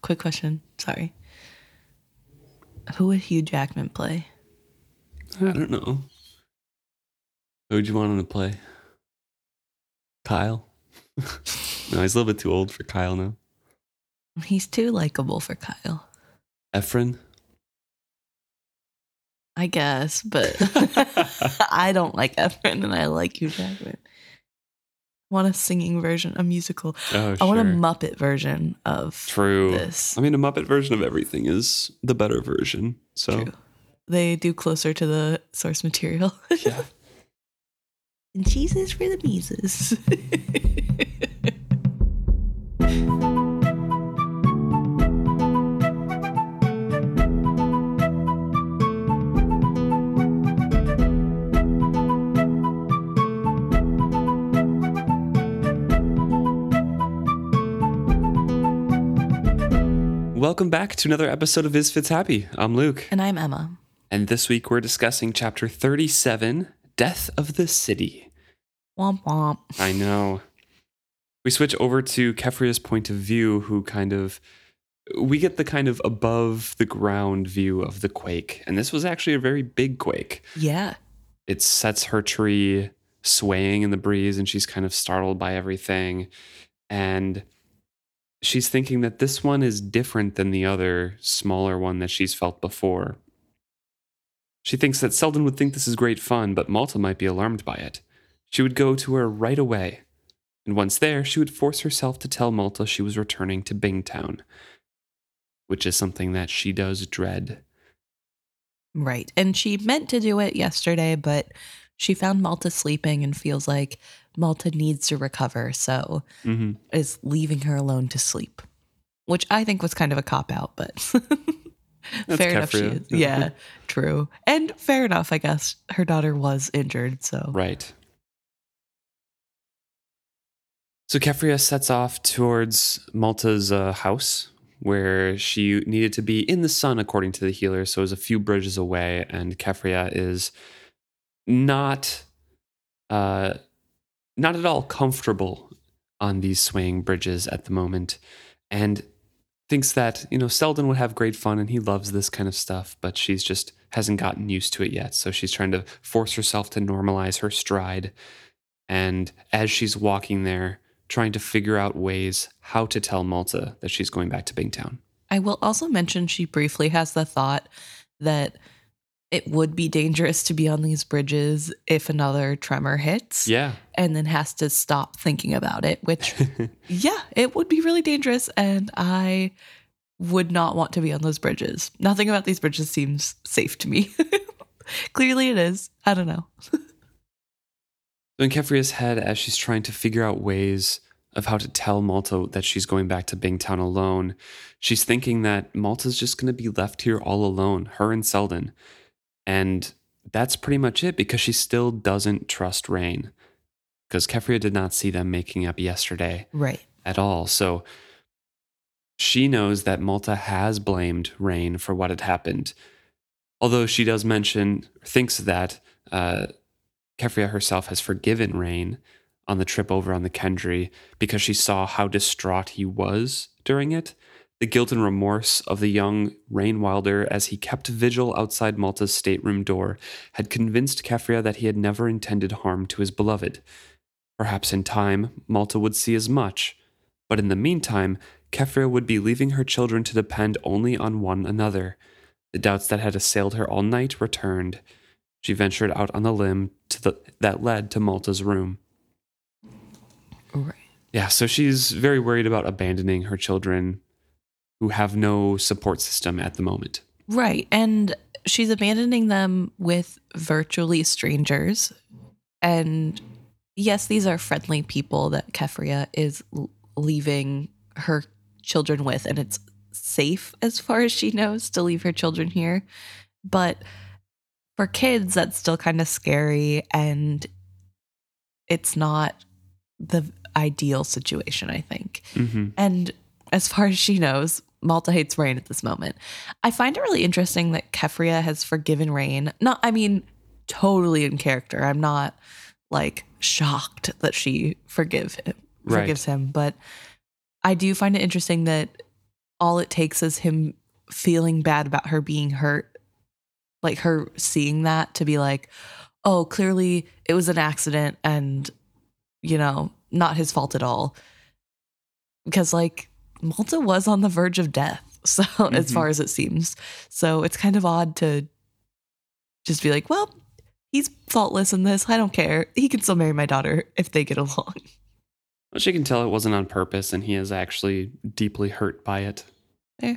quick question. Sorry. Who would Hugh Jackman play? I don't know. Who would you want him to play? Kyle? No, he's a little bit too old for Kyle now. He's too likable for Kyle. Efren? I guess, but I don't like Efren and I like Hugh Jackman. I want a singing version, a musical. Oh, I want a sure. Muppet version of True. this. I mean, a Muppet version of everything is the better version. So True. They do closer to the source material. yeah. And Jesus for the Mises. Welcome back to another episode of Is Fits Happy. I'm Luke. And I'm Emma. And this week we're discussing chapter 37, Death of the City. Womp womp. I know. We switch over to Keffria's point of view, we get the kind of above the ground view of the quake. And this was actually a very big quake. Yeah. It sets her tree swaying in the breeze and she's kind of startled by everything. And she's thinking that this one is different than the other smaller one that she's felt before. She thinks that Selden would think this is great fun, but Malta might be alarmed by it. She would go to her right away. And once there, she would force herself to tell Malta she was returning to Bingtown, which is something that she does dread. Right. And she meant to do it yesterday, but she found Malta sleeping and feels like Malta needs to recover, so is leaving her alone to sleep, which I think was kind of a cop-out, but fair enough. She is. Yeah, true. And fair enough, I guess. Her daughter was injured, so. Right. So Keffria sets off towards Malta's house, where she needed to be in the sun, according to the healer, so it was a few bridges away, and Keffria is not at all comfortable on these swaying bridges at the moment, and thinks that, Selden would have great fun and he loves this kind of stuff, but she's just hasn't gotten used to it yet. So she's trying to force herself to normalize her stride. And as she's walking there, trying to figure out ways how to tell Malta that she's going back to Bingtown. I will also mention she briefly has the thought that it would be dangerous to be on these bridges if another tremor hits. Yeah. And then has to stop thinking about it, which, yeah, it would be really dangerous. And I would not want to be on those bridges. Nothing about these bridges seems safe to me. Clearly it is. I don't know. So in Keffria's head, as she's trying to figure out ways of how to tell Malta that she's going back to Bingtown alone, she's thinking that Malta's just going to be left here all alone, her and Selden. And that's pretty much it, because she still doesn't trust Rain, because Keffria did not see them making up yesterday at all. So she knows that Malta has blamed Rain for what had happened. Although she does thinks that Keffria herself has forgiven Rain on the trip over on the Kendry because she saw how distraught he was during it. The guilt and remorse of the young Rain Wilder as he kept vigil outside Malta's stateroom door had convinced Keffria that he had never intended harm to his beloved. Perhaps in time, Malta would see as much, but in the meantime, Keffria would be leaving her children to depend only on one another. The doubts that had assailed her all night returned. She ventured out on the limb that led to Malta's room. Right. Yeah, so she's very worried about abandoning her children who have no support system at the moment. Right. And she's abandoning them with virtually strangers. And yes, these are friendly people that Keffria is leaving her children with, and it's safe as far as she knows to leave her children here. But for kids, that's still kind of scary, and it's not the ideal situation, I think. And as far as she knows, Malta hates Rain at this moment. I find it really interesting that Keffria has forgiven Rain. Totally in character. I'm not shocked that she forgives him, but I do find it interesting that all it takes is him feeling bad about her being hurt, like her seeing that to be like, oh, clearly it was an accident and, not his fault at all. Because like Malta was on the verge of death. So as far as it seems. So it's kind of odd to just be like, well, he's faultless in this. I don't care. He can still marry my daughter if they get along. Well, she can tell it wasn't on purpose and he is actually deeply hurt by it. Fair.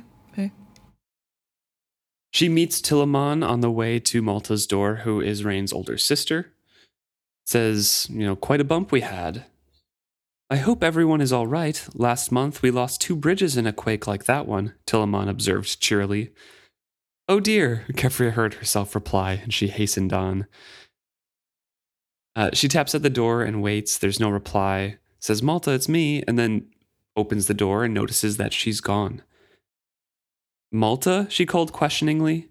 She meets Tillaman on the way to Malta's door, who is Rain's older sister. Says, quite a bump we had. I hope everyone is all right. Last month we lost 2 bridges in a quake like that one, Tillaman observed cheerily. Oh dear, Keffria heard herself reply, and she hastened on. She taps at the door and waits. There's no reply. Says, Malta, it's me, and then opens the door and notices that she's gone. Malta? She called questioningly.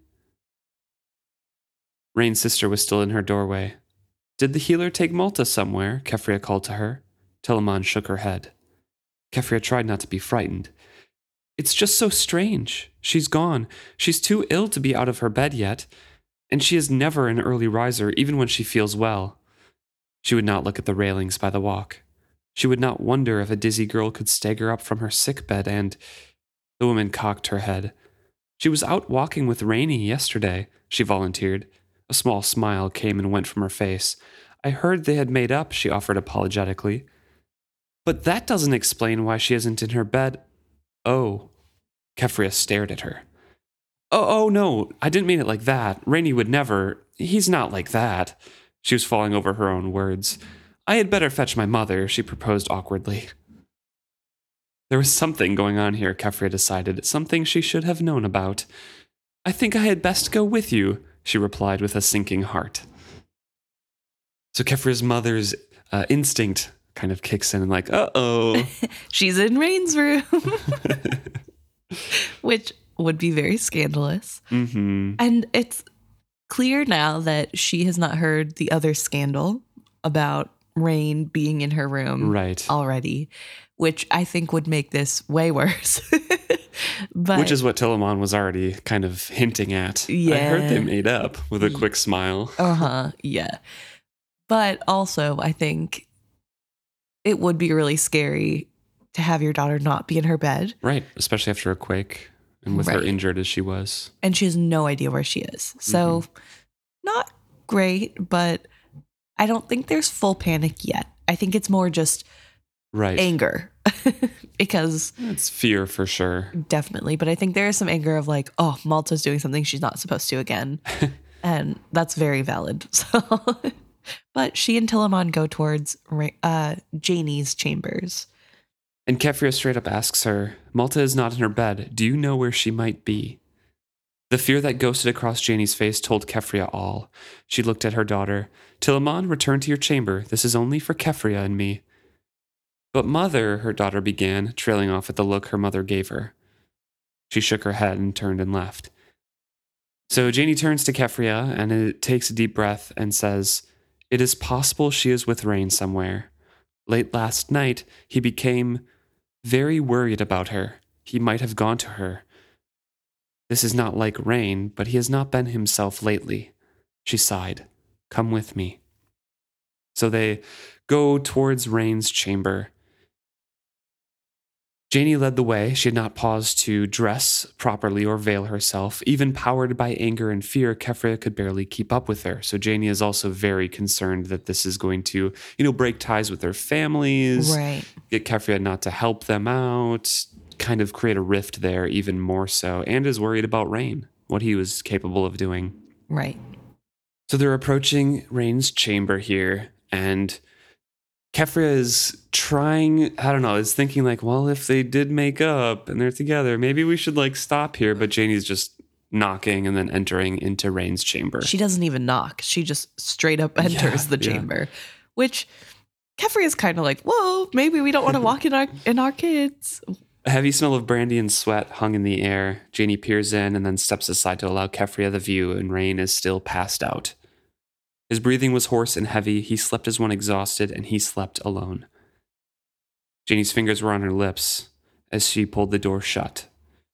Rain's sister was still in her doorway. Did the healer take Malta somewhere? Keffria called to her. Tillaman shook her head. Keffria tried not to be frightened. It's just so strange. She's gone. She's too ill to be out of her bed yet, and she is never an early riser, even when she feels well. She would not look at the railings by the walk. She would not wonder if a dizzy girl could stagger up from her sick bed and... The woman cocked her head. She was out walking with Rainey yesterday, she volunteered. A small smile came and went from her face. I heard they had made up, she offered apologetically. But that doesn't explain why she isn't in her bed. Oh. Keffria stared at her. Oh, no, I didn't mean it like that. Rainey would never. He's not like that. She was falling over her own words. I had better fetch my mother, she proposed awkwardly. There was something going on here, Keffria decided, something she should have known about. I think I had best go with you, she replied with a sinking heart. So Keffria's mother's instinct kind of kicks in and like, uh-oh. She's in Rain's room. Which would be very scandalous. Mm-hmm. And it's clear now that she has not heard the other scandal about Rain being in her room already, which I think would make this way worse. But which is what Tillaman was already kind of hinting at. Yeah. I heard they made up with a quick smile. Yeah. But also, I think it would be really scary to have your daughter not be in her bed. Right, especially after a quake and with her injured as she was. And she has no idea where she is. So not great, but I don't think there's full panic yet. I think it's more just anger because it's fear for sure. Definitely. But I think there is some anger of like, oh, Malta's doing something she's not supposed to again. And that's very valid. So, but she and Tillaman go towards Janie's chambers. And Keffria straight up asks her, Malta is not in her bed. Do you know where she might be? The fear that ghosted across Janie's face told Keffria all. She looked at her daughter. Tillaman, return to your chamber. This is only for Keffria and me. But mother, her daughter began, trailing off at the look her mother gave her. She shook her head and turned and left. So Janie turns to Keffria and takes a deep breath and says, It is possible she is with Rain somewhere. Late last night, he became very worried about her. He might have gone to her. This is not like Rain, but he has not been himself lately. She sighed. Come with me. So they go towards Rain's chamber. Janie led the way. She had not paused to dress properly or veil herself. Even powered by anger and fear, Keffria could barely keep up with her. So Janie is also very concerned that this is going to, break ties with their families, get Keffria not to help them out, kind of create a rift there even more so, and is worried about Rain, what he was capable of doing. Right. So they're approaching Rain's chamber here, and Keffria is trying, is thinking like, well, if they did make up and they're together, maybe we should stop here. But Janie's just knocking and then entering into Rain's chamber. She doesn't even knock. She just straight up enters the chamber, which Keffria is kind of like, whoa, maybe we don't want to walk in our kids. A heavy smell of brandy and sweat hung in the air. Janie peers in and then steps aside to allow Keffria the view, and Rain is still passed out. His breathing was hoarse and heavy. He slept as one exhausted, and he slept alone. Janie's fingers were on her lips as she pulled the door shut.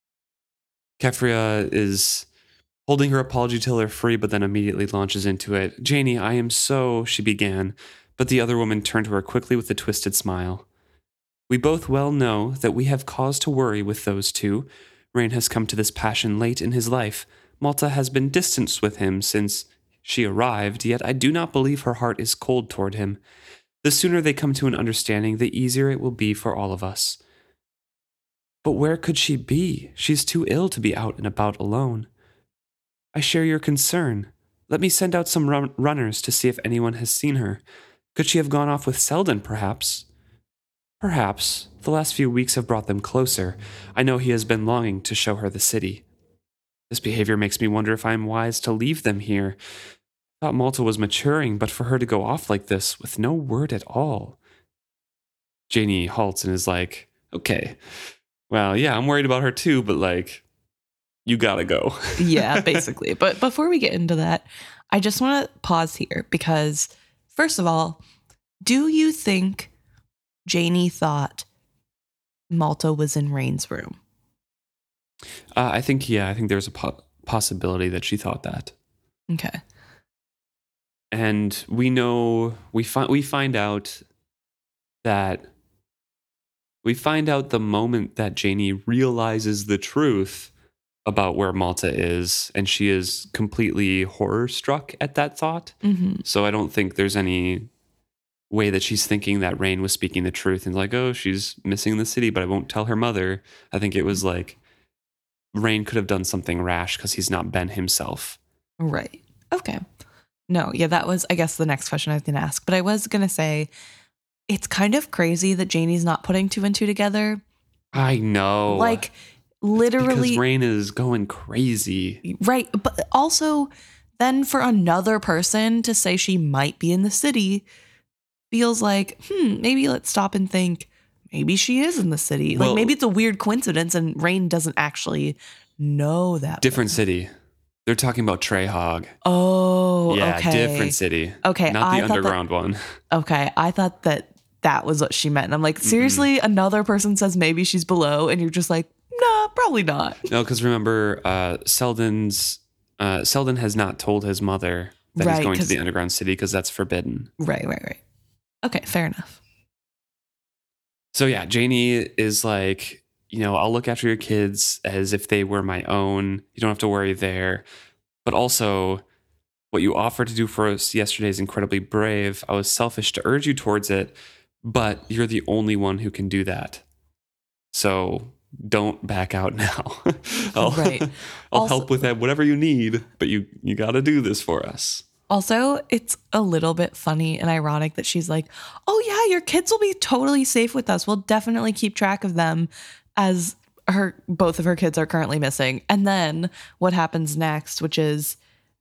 Kefria is holding her apology till they're free, but then immediately launches into it. Janie, I am so, she began, but the other woman turned to her quickly with a twisted smile. We both well know that we have cause to worry with those two. Rain has come to this passion late in his life. Malta has been distanced with him since she arrived, yet I do not believe her heart is cold toward him. The sooner they come to an understanding, the easier it will be for all of us. But where could she be? She's too ill to be out and about alone. I share your concern. Let me send out some runners to see if anyone has seen her. Could she have gone off with Selden, perhaps? Perhaps. The last few weeks have brought them closer. I know he has been longing to show her the city. This behavior makes me wonder if I am wise to leave them here. I thought Malta was maturing, but for her to go off like this with no word at all. Janie halts and is like, okay, well, yeah, I'm worried about her too, but like, you gotta go. Yeah, basically. But before we get into that, I just want to pause here because, first of all, do you think Janie thought Malta was in Rain's room? I think there's a possibility that she thought that. Okay. And we find out the moment that Janie realizes the truth about where Malta is, and she is completely horror struck at that thought. Mm-hmm. So I don't think there's any way that she's thinking that Rain was speaking the truth and like, oh, she's missing the city, but I won't tell her mother. I think it was like Rain could have done something rash because he's not Ben himself. Right. Okay. No, yeah, that was, I guess, the next question I was going to ask. But I was going to say, it's kind of crazy that Janie's not putting two and two together. I know. Like, literally. Because Rain is going crazy. Right. But also, then for another person to say she might be in the city feels like, maybe let's stop and think, maybe she is in the city. Like, maybe it's a weird coincidence and Rain doesn't actually know that. Different city. They're talking about Treyhog. Oh, yeah, okay. different city. Okay. Not the underground one. Okay. I thought that was what she meant. And I'm like, seriously, another person says maybe she's below and you're just like, nah, probably not. No, because remember, Selden has not told his mother that he's going to the underground city because that's forbidden. Right. Okay, fair enough. So yeah, Janie is like, I'll look after your kids as if they were my own. You don't have to worry there. But also, what you offered to do for us yesterday is incredibly brave. I was selfish to urge you towards it, but you're the only one who can do that. So don't back out now. I'll help with that, whatever you need, but you got to do this for us. Also, it's a little bit funny and ironic that she's like, oh yeah, your kids will be totally safe with us. We'll definitely keep track of them, as both of her kids are currently missing. And then what happens next, which is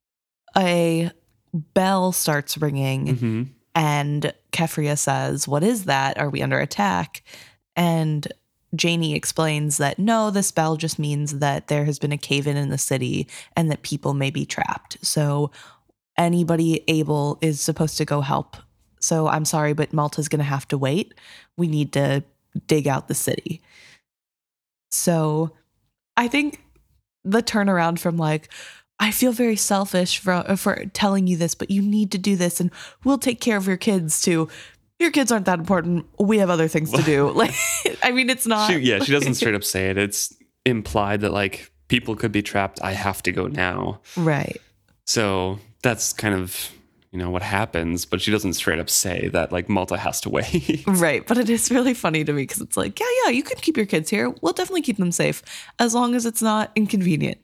a bell starts ringing and Kefria says, what is that? Are we under attack? And Janie explains that no, this bell just means that there has been a cave-in in the city and that people may be trapped. So anybody able is supposed to go help. So I'm sorry, but Malta's going to have to wait. We need to dig out the city. So I think the turnaround from like, I feel very selfish for telling you this, but you need to do this and we'll take care of your kids too. Your kids aren't that important. We have other things to do. Like, I mean, it's not. She doesn't straight up say it. It's implied that like people could be trapped. I have to go now. Right. So that's kind of, what happens, but she doesn't straight up say that like Malta has to wait. Right. But it is really funny to me because it's like, yeah, you can keep your kids here. We'll definitely keep them safe as long as it's not inconvenient.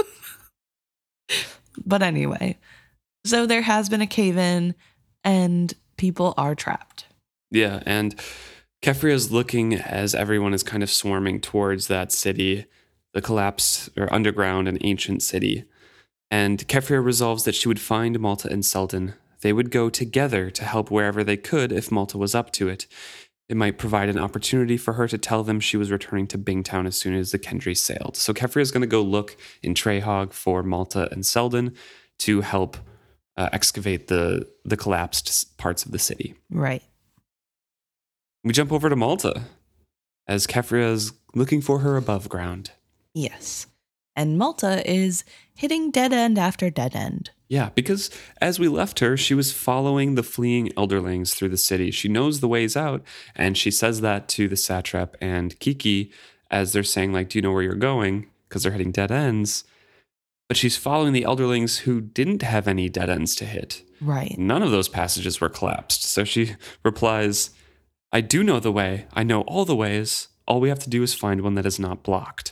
But anyway, so there has been a cave-in and people are trapped. Yeah. And Kefria is looking as everyone is kind of swarming towards that city, the collapsed or underground and ancient city. And Kefria resolves that she would find Malta and Selden. They would go together to help wherever they could if Malta was up to it. It might provide an opportunity for her to tell them she was returning to Bingtown as soon as the Kendry sailed. So Kefria is going to go look in Treyhog for Malta and Selden to help excavate the collapsed parts of the city. Right. We jump over to Malta as Kefria is looking for her above ground. Yes. And Malta is hitting dead end after dead end. Yeah, because as we left her, she was following the fleeing elderlings through the city. She knows the ways out, and she says that to the satrap and Kiki as they're saying, like, do you know where you're going? Because they're hitting dead ends. But she's following the elderlings who didn't have any dead ends to hit. Right. None of those passages were collapsed. So she replies, I do know the way. I know all the ways. All we have to do is find one that is not blocked.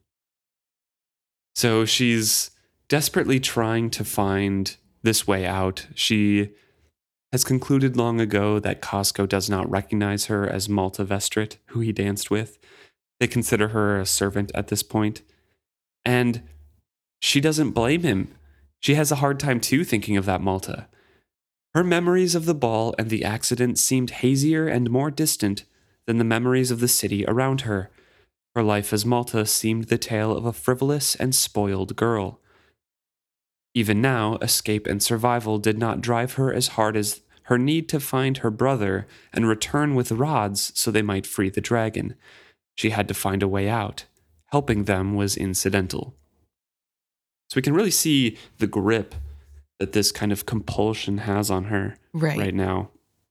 So she's desperately trying to find this way out. She has concluded long ago that Costco does not recognize her as Malta Vestrit, who he danced with. They consider her a servant at this point. And she doesn't blame him. She has a hard time too thinking of that Malta. Her memories of the ball and the accident seemed hazier and more distant than the memories of the city around her. Her life as Malta seemed the tale of a frivolous and spoiled girl. Even now, escape and survival did not drive her as hard as her need to find her brother and return with rods so they might free the dragon. She had to find a way out. Helping them was incidental. So we can really see the grip that this kind of compulsion has on her right now.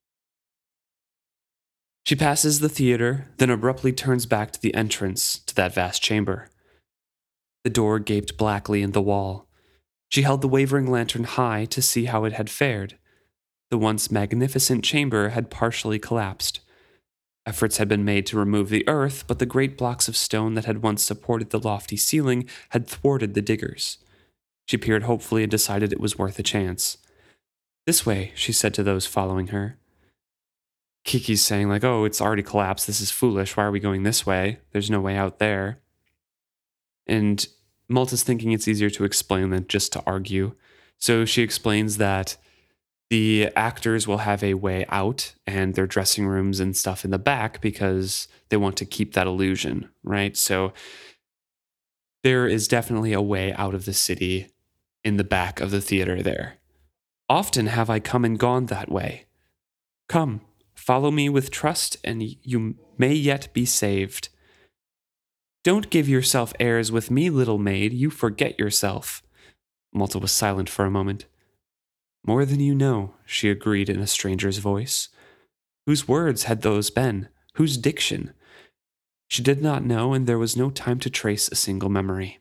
She passes the theater, then abruptly turns back to the entrance to that vast chamber. The door gaped blackly in the wall. She held the wavering lantern high to see how it had fared. The once magnificent chamber had partially collapsed. Efforts had been made to remove the earth, but the great blocks of stone that had once supported the lofty ceiling had thwarted the diggers. She peered hopefully and decided it was worth a chance. This way, she said to those following her. Kiki's saying, like, oh, it's already collapsed. This is foolish. Why are we going this way? There's no way out there. And Malta's thinking it's easier to explain than just to argue. So she explains that the actors will have a way out and their dressing rooms and stuff in the back because they want to keep that illusion, right? So there is definitely a way out of the city in the back of the theater there. Often have I come and gone that way. Come, follow me with trust, and you may yet be saved. Don't give yourself airs with me, little maid. You forget yourself. Malta was silent for a moment. More than you know, she agreed in a stranger's voice. Whose words had those been? Whose diction? She did not know, and there was no time to trace a single memory.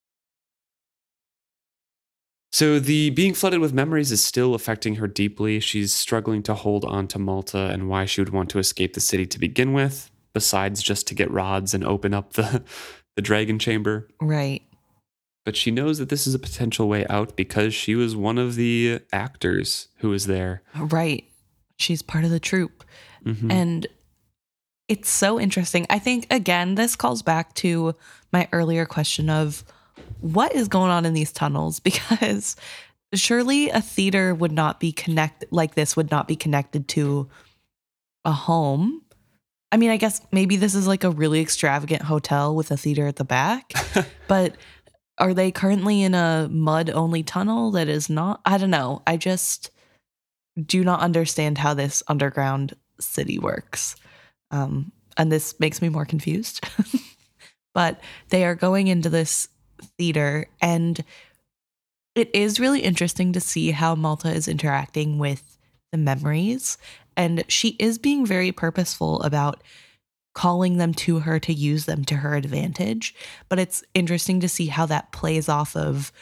So the being flooded with memories is still affecting her deeply. She's struggling to hold on to Malta and why she would want to escape the city to begin with, besides just to get rods and open up the dragon chamber. Right. But she knows that this is a potential way out because she was one of the actors who was there. Right. She's part of the troupe. Mm-hmm. And it's so interesting. I think, again, this calls back to my earlier question of what is going on in these tunnels? Because surely a theater would not be would not be connected to a home. I mean, I guess maybe this is like a really extravagant hotel with a theater at the back, but are they currently in a mud-only tunnel that is not? I don't know. I just do not understand how this underground city works. And this makes me more confused. But they are going into this theater, and it is really interesting to see how Malta is interacting with the memories. And she is being very purposeful about calling them to her to use them to her advantage. But it's interesting to see how that plays off of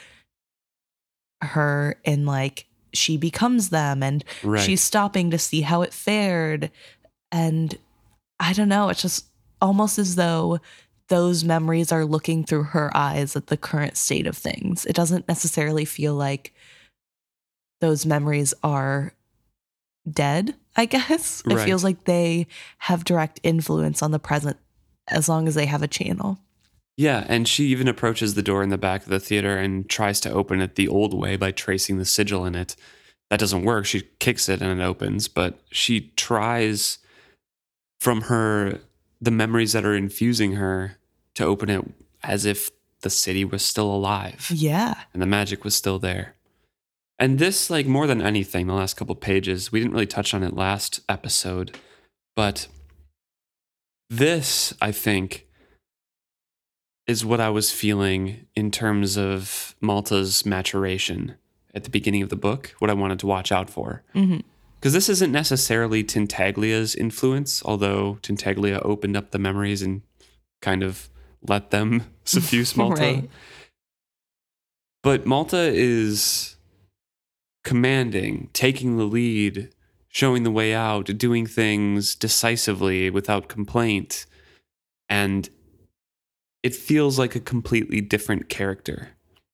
her and like she becomes them and she's stopping to see how it fared. And I don't know, it's just almost as though those memories are looking through her eyes at the current state of things. It doesn't necessarily feel like those memories are dead, I guess. It feels like they have direct influence on the present as long as they have a channel. Yeah, and she even approaches the door in the back of the theater and tries to open it the old way by tracing the sigil in it. That doesn't work. She kicks it and it opens, but she tries from the memories that are infusing her to open it as if the city was still alive. Yeah. And the magic was still there. And this, like more than anything, the last couple pages, we didn't really touch on it last episode, but this, I think, is what I was feeling in terms of Malta's maturation at the beginning of the book, what I wanted to watch out for. Mm-hmm. Because this isn't necessarily Tintaglia's influence, although Tintaglia opened up the memories and kind of let them suffuse Malta. Right. But Malta is commanding, taking the lead, showing the way out, doing things decisively without complaint. And it feels like a completely different character.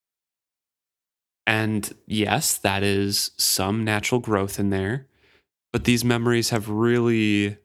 And yes, that is some natural growth in there. But these memories have really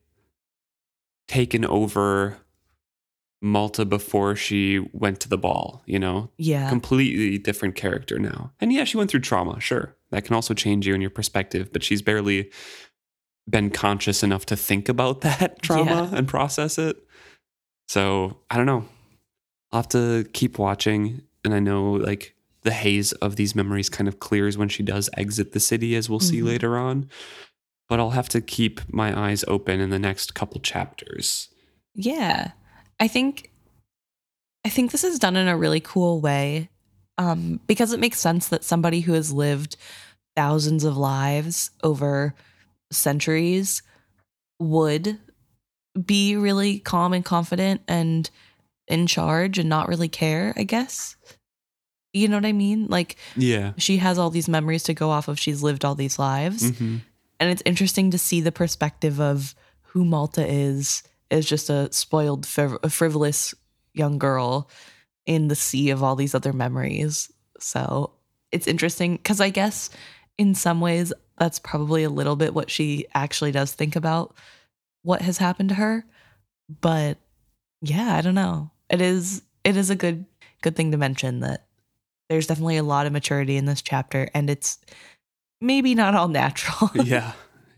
taken over Malta before she went to the ball, you know? Yeah. Completely different character now. And yeah, she went through trauma, sure. That can also change you and your perspective, but she's barely been conscious enough to think about that trauma and process it. So I don't know. I'll have to keep watching. And I know like the haze of these memories kind of clears when she does exit the city, as we'll see later on. But I'll have to keep my eyes open in the next couple chapters. Yeah. I think this is done in a really cool way, because it makes sense that somebody who has lived thousands of lives over centuries would be really calm and confident and in charge and not really care, I guess. You know what I mean? Like, yeah, she has all these memories to go off of. She's lived all these lives. Mm-hmm. And it's interesting to see the perspective of who Malta is just a spoiled, frivolous young girl in the sea of all these other memories. So it's interesting because I guess in some ways that's probably a little bit what she actually does think about what has happened to her. But yeah, I don't know. It is a good thing to mention that there's definitely a lot of maturity in this chapter, and it's maybe not all natural. Yeah.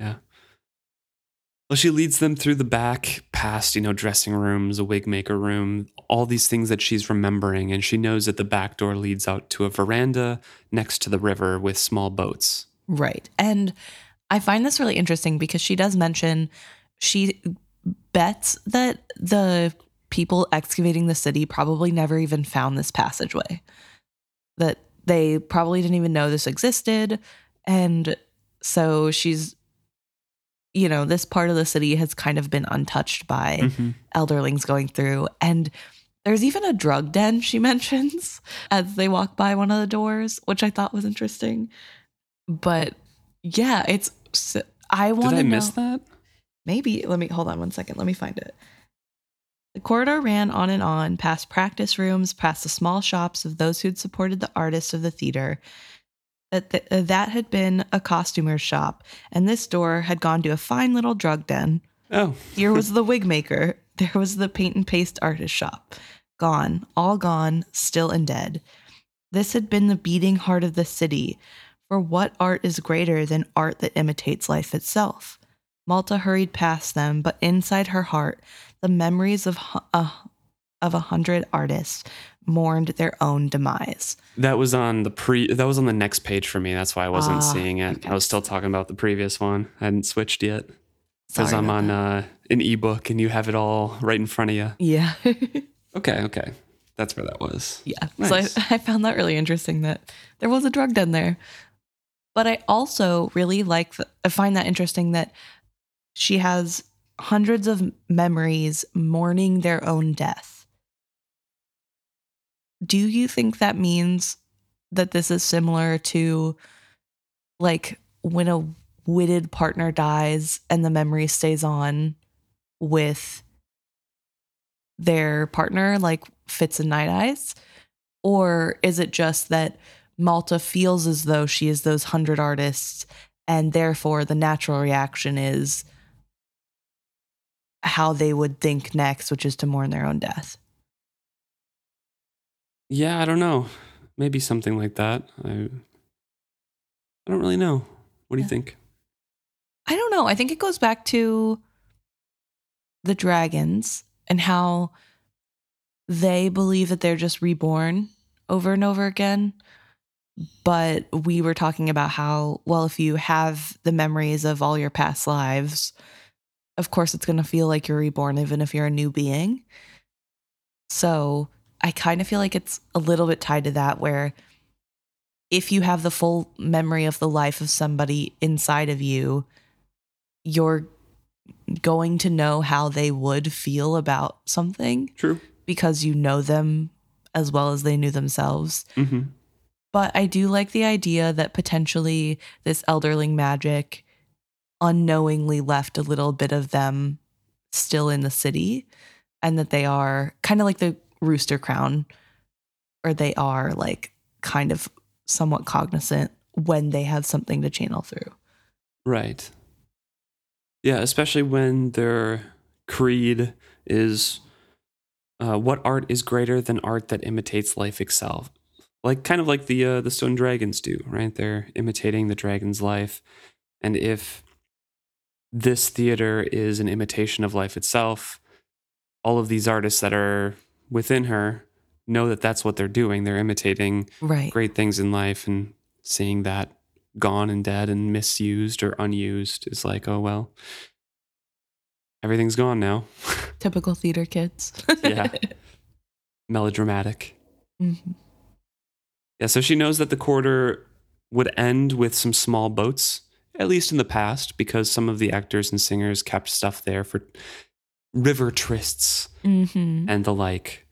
Well, she leads them through the back, past, dressing rooms, a wig maker room, all these things that she's remembering. And she knows that the back door leads out to a veranda next to the river with small boats. Right. And I find this really interesting because she does mention she bets that the people excavating the city probably never even found this passageway, that they probably didn't even know this existed. And so she's, this part of the city has kind of been untouched by elderlings going through. And there's even a drug den she mentions as they walk by one of the doors, which I thought was interesting. But yeah, I want to know. Did I miss that? Maybe. Hold on 1 second. Let me find it. The corridor ran on and on, past practice rooms, past the small shops of those who'd supported the artists of the theater. That had been a costumer's shop, and this door had gone to a fine little drug den. Oh. Here was the wig maker. There was the paint and paste artist shop. Gone, all gone, still and dead. This had been the beating heart of the city, for what art is greater than art that imitates life itself? Malta hurried past them, but inside her heart, the memories of 100 artists mourned their own demise. That was on the next page for me. That's why I wasn't seeing it. Okay. I was still talking about the previous one. I hadn't switched yet because I'm on an ebook and you have it all right in front of you. Yeah. Okay. That's where that was. Yeah. Nice. So I found that really interesting that there was a drug den there. But I also really I find that interesting that she has hundreds of memories mourning their own death. Do you think that means that this is similar to like when a witted partner dies and the memory stays on with their partner, like Fitz and Night Eyes? Or is it just that Malta feels as though she is those 100 artists and therefore the natural reaction is how they would think next, which is to mourn their own death? Yeah, I don't know. Maybe something like that. I don't really know. What do you think? I don't know. I think it goes back to the dragons and how they believe that they're just reborn over and over again. But we were talking about how, well, if you have the memories of all your past lives, of course it's going to feel like you're reborn, even if you're a new being. So I kind of feel like it's a little bit tied to that, where if you have the full memory of the life of somebody inside of you, you're going to know how they would feel about something. True. Because you know them as well as they knew themselves. Mm-hmm. But I do like the idea that potentially this elderling magic unknowingly left a little bit of them still in the city, and that they are kind of like the Rooster Crown, or they are like kind of somewhat cognizant when they have something to channel through. Right. Yeah, especially when their creed is what art is greater than art that imitates life itself. Like kind of like the stone dragons do, right? They're imitating the dragon's life. And if this theater is an imitation of life itself, all of these artists that are within her know that that's what they're doing. They're imitating great things in life, and seeing that gone and dead and misused or unused is like, oh, well, everything's gone now. Typical theater kids. Yeah. Melodramatic. Mm-hmm. Yeah, so she knows that the quarter would end with some small boats, at least in the past, because some of the actors and singers kept stuff there for river trysts and the like.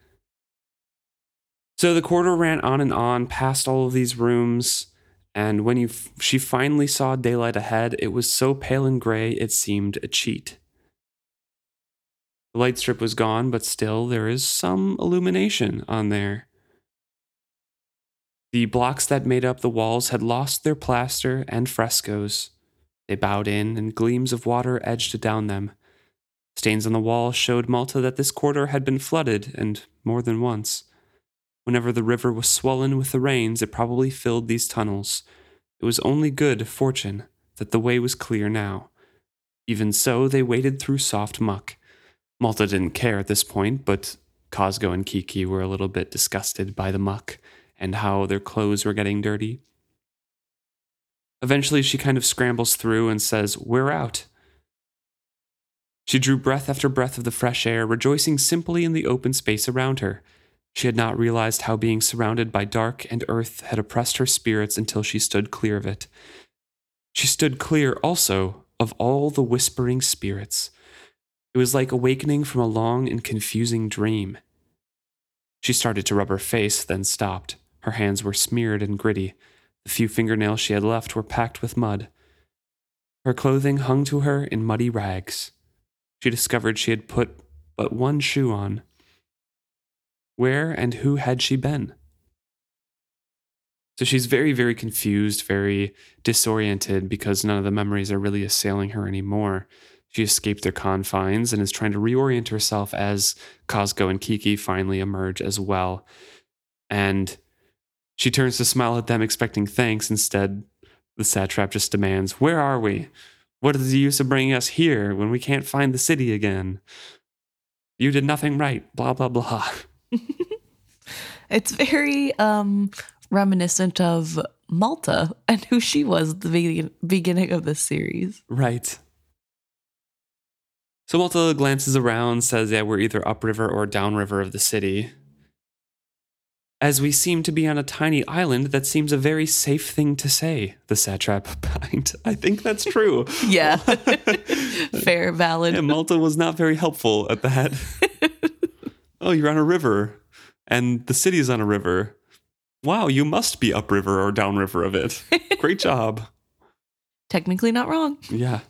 So the quarter ran on and on past all of these rooms, and when she finally saw daylight ahead, it was so pale and gray it seemed a cheat. The light strip was gone, but still there is some illumination on there. The blocks that made up the walls had lost their plaster and frescoes. They bowed in, and gleams of water edged down them. Stains on the wall showed Malta that this quarter had been flooded, and more than once. Whenever the river was swollen with the rains, it probably filled these tunnels. It was only good fortune that the way was clear now. Even so, they waded through soft muck. Malta didn't care at this point, but Cosgo and Kiki were a little bit disgusted by the muck and how their clothes were getting dirty. Eventually, she kind of scrambles through and says, "We're out." She drew breath after breath of the fresh air, rejoicing simply in the open space around her. She had not realized how being surrounded by dark and earth had oppressed her spirits until she stood clear of it. She stood clear, also, of all the whispering spirits. It was like awakening from a long and confusing dream. She started to rub her face, then stopped. Her hands were smeared and gritty. The few fingernails she had left were packed with mud. Her clothing hung to her in muddy rags. She discovered she had put but one shoe on. Where and who had she been? So she's very, very confused, very disoriented, because none of the memories are really assailing her anymore. She escaped their confines and is trying to reorient herself as Cosgo and Kiki finally emerge as well. And she turns to smile at them, expecting thanks. Instead, the satrap just demands, "Where are we? What is the use of bringing us here when we can't find the city again? You did nothing right, blah, blah, blah." It's very reminiscent of Malta and who she was at the beginning of this series. Right. So Malta glances around, says, "Yeah, we're either upriver or downriver of the city. As we seem to be on a tiny island, that seems a very safe thing to say," the satrap opined. I think that's true. Yeah. Fair, valid. Yeah, Malta was not very helpful at that. "Oh, you're on a river, and the city's on a river. Wow, you must be upriver or downriver of it. Great job." Technically not wrong. Yeah.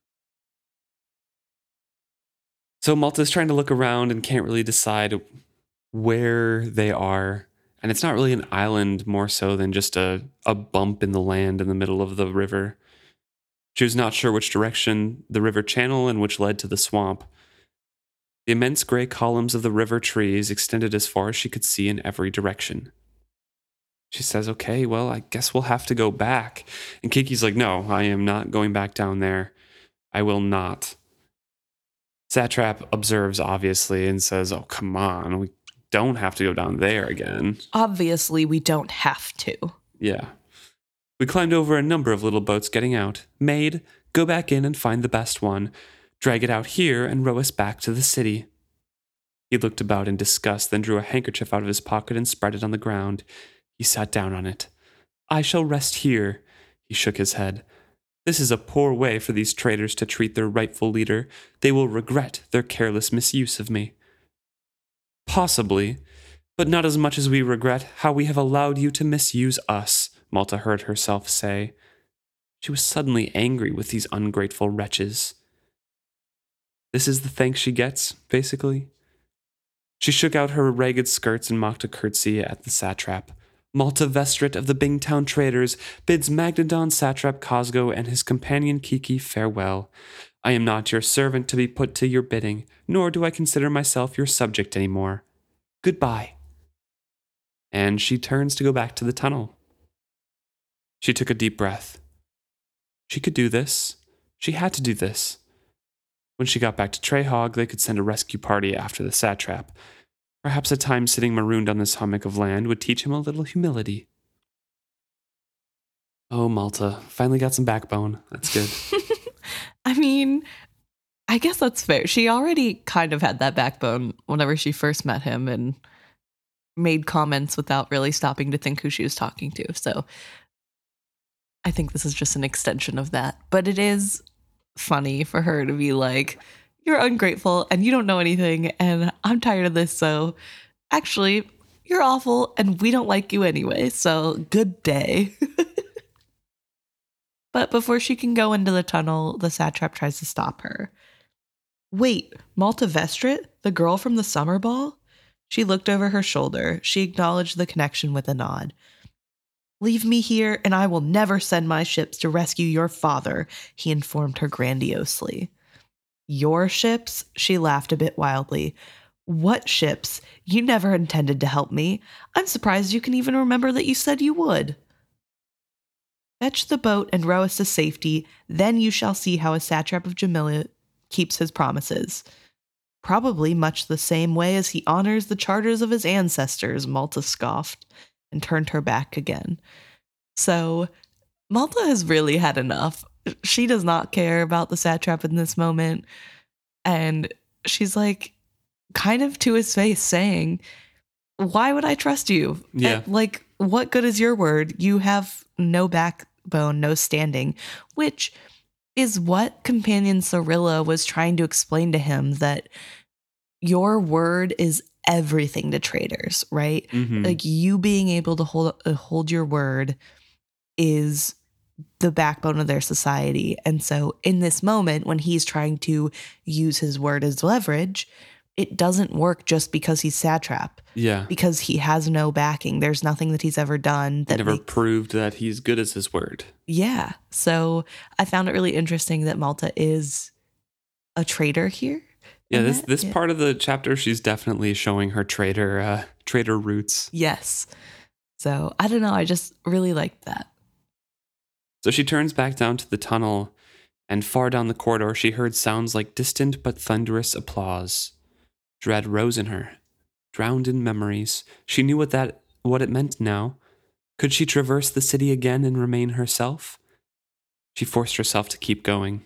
So Malta's trying to look around and can't really decide where they are. And it's not really an island, more so than just a bump in the land in the middle of the river. She was not sure which direction the river channel and which led to the swamp. The immense gray columns of the river trees extended as far as she could see in every direction. She says, "Okay, well, I guess we'll have to go back." And Kiki's like, "No, I am not going back down there. I will not." Satrap observes, obviously, and says, "Oh, come on. We don't have to go down there again." Obviously, we don't have to. Yeah. We climbed over a number of little boats getting out. "Maid, go back in and find the best one. Drag it out here and row us back to the city." He looked about in disgust, then drew a handkerchief out of his pocket and spread it on the ground. He sat down on it. I shall rest here. He shook his head. This is a poor way for these traitors to treat their rightful leader. They will regret their careless misuse of me. Possibly, but not as much as we regret how we have allowed you to misuse us, Malta heard herself say. She was suddenly angry with these ungrateful wretches. This is the thanks she gets, basically. She shook out her ragged skirts and mocked a curtsy at the satrap. Malta Vestrit of the Bingtown Traders bids Magnadon satrap Cosgo and his companion Kiki farewell. I am not your servant to be put to your bidding, nor do I consider myself your subject any more. Goodbye. And she turns to go back to the tunnel. She took a deep breath. She could do this. She had to do this. When she got back to Treyhog, they could send a rescue party after the satrap. Perhaps a time sitting marooned on this hummock of land would teach him a little humility. Oh, Malta, finally got some backbone. That's good. I mean, I guess that's fair. She already kind of had that backbone whenever she first met him and made comments without really stopping to think who she was talking to. So I think this is just an extension of that. But it is funny for her to be like, you're ungrateful and you don't know anything and I'm tired of this. So actually, you're awful and we don't like you anyway. So good day. But before she can go into the tunnel, the satrap tries to stop her. Wait, Malta Vestrit, the girl from the summer ball? She looked over her shoulder. She acknowledged the connection with a nod. Leave me here, and I will never send my ships to rescue your father, he informed her grandiosely. Your ships? She laughed a bit wildly. What ships? You never intended to help me. I'm surprised you can even remember that you said you would. Fetch the boat and row us to safety, then you shall see how a satrap of Jamila keeps his promises. Probably much the same way as he honors the charters of his ancestors, Malta scoffed, and turned her back again. So, Malta has really had enough. She does not care about the satrap in this moment, and she's like, kind of to his face saying, why would I trust you? Yeah. Like, what good is your word? You have no backbone, no standing, which is what Companion Cirilla was trying to explain to him, that your word is everything to traders, right? Mm-hmm. Like, you being able to hold your word is the backbone of their society. And so in this moment, when he's trying to use his word as leverage, it doesn't work just because he's satrap. Yeah. Because he has no backing. There's nothing that he's ever done that never proved that he's good as his word. Yeah. So I found it really interesting that Malta is a traitor here. Yeah, this part of the chapter, she's definitely showing her traitor roots. Yes. So I don't know. I just really liked that. So she turns back down to the tunnel, and far down the corridor, she heard sounds like distant but thunderous applause. Dread rose in her. Drowned in memories, she knew what it meant now. Could she traverse the city again and remain herself? She forced herself to keep going.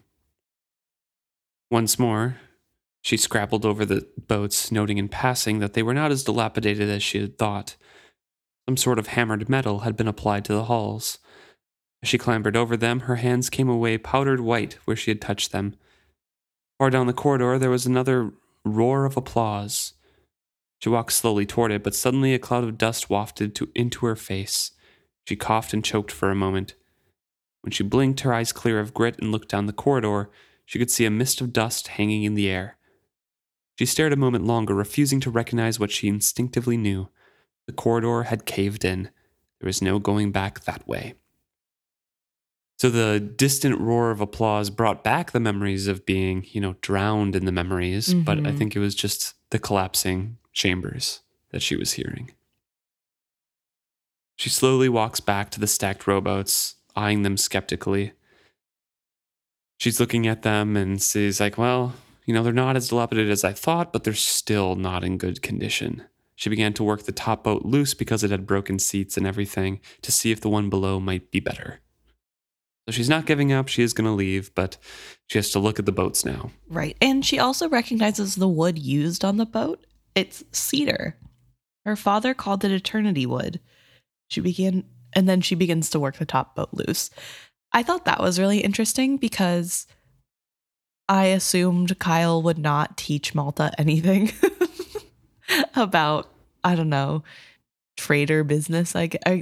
Once more, she scrabbled over the boats, noting in passing that they were not as dilapidated as she had thought. Some sort of hammered metal had been applied to the hulls. As she clambered over them, her hands came away powdered white where she had touched them. Far down the corridor, there was another roar of applause. She walked slowly toward it, but suddenly a cloud of dust wafted into her face. She coughed and choked for a moment. When she blinked her eyes clear of grit and looked down the corridor, she could see a mist of dust hanging in the air. She stared a moment longer, refusing to recognize what she instinctively knew. The corridor had caved in. There was no going back that way. So the distant roar of applause brought back the memories of being, drowned in the memories, but I think it was just the collapsing chambers that she was hearing. She slowly walks back to the stacked rowboats, eyeing them skeptically. She's looking at them and sees like, well, they're not as dilapidated as I thought, but they're still not in good condition. She began to work the top boat loose because it had broken seats and everything to see if the one below might be better. So she's not giving up. She is going to leave, but she has to look at the boats now. Right. And she also recognizes the wood used on the boat It's cedar. Her father called it eternity wood. And then she begins to work the top boat loose. I thought that was really interesting because I assumed Kyle would not teach Malta anything about, I don't know, trader business,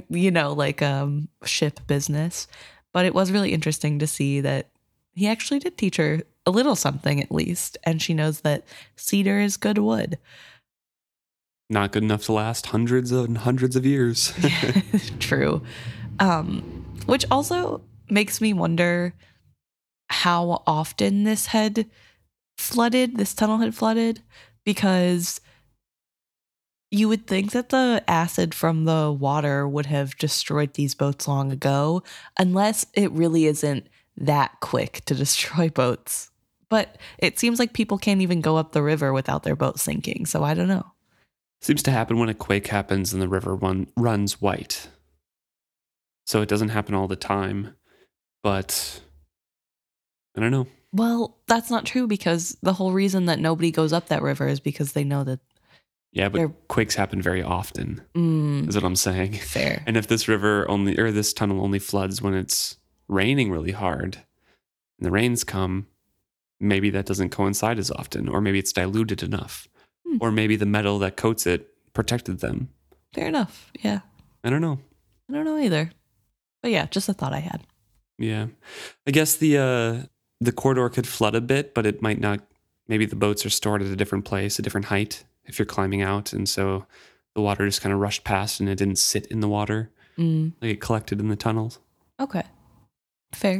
ship business. But it was really interesting to see that he actually did teach her a little something at least. And she knows that cedar is good wood. Not good enough to last hundreds and hundreds of years. True. Which also makes me wonder how often this tunnel had flooded, because you would think that the acid from the water would have destroyed these boats long ago, unless it really isn't that quick to destroy boats. But it seems like people can't even go up the river without their boat sinking, so I don't know. Seems to happen when a quake happens and the river runs white. So it doesn't happen all the time, but I don't know. Well, that's not true, because the whole reason that nobody goes up that river is because they know that. Yeah, but quakes happen very often, is what I'm saying. Fair. And if this this tunnel only floods when it's raining really hard and the rains come, maybe that doesn't coincide as often, or maybe it's diluted enough, or maybe the metal that coats it protected them. Fair enough. Yeah. I don't know. I don't know either. But yeah, just a thought I had. Yeah. I guess the corridor could flood a bit, but it might not. Maybe the boats are stored at a different place, a different height if you're climbing out. And so the water just kind of rushed past and it didn't sit in the water. Like it collected in the tunnels. Okay. Fair.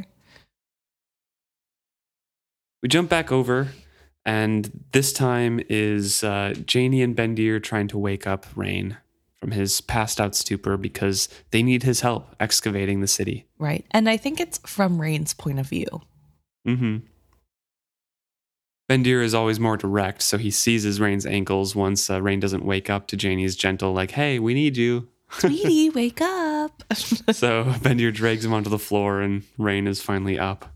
We jump back over, and this time is Janie and Bendir trying to wake up Rain from his passed out stupor because they need his help excavating the city. Right. And I think it's from Rain's point of view. Mm-hmm. Bendir is always more direct, so he seizes Rain's ankles once Rain doesn't wake up to Janie's gentle, like, hey, we need you. Sweetie, wake up. So Bendir drags him onto the floor, and Rain is finally up.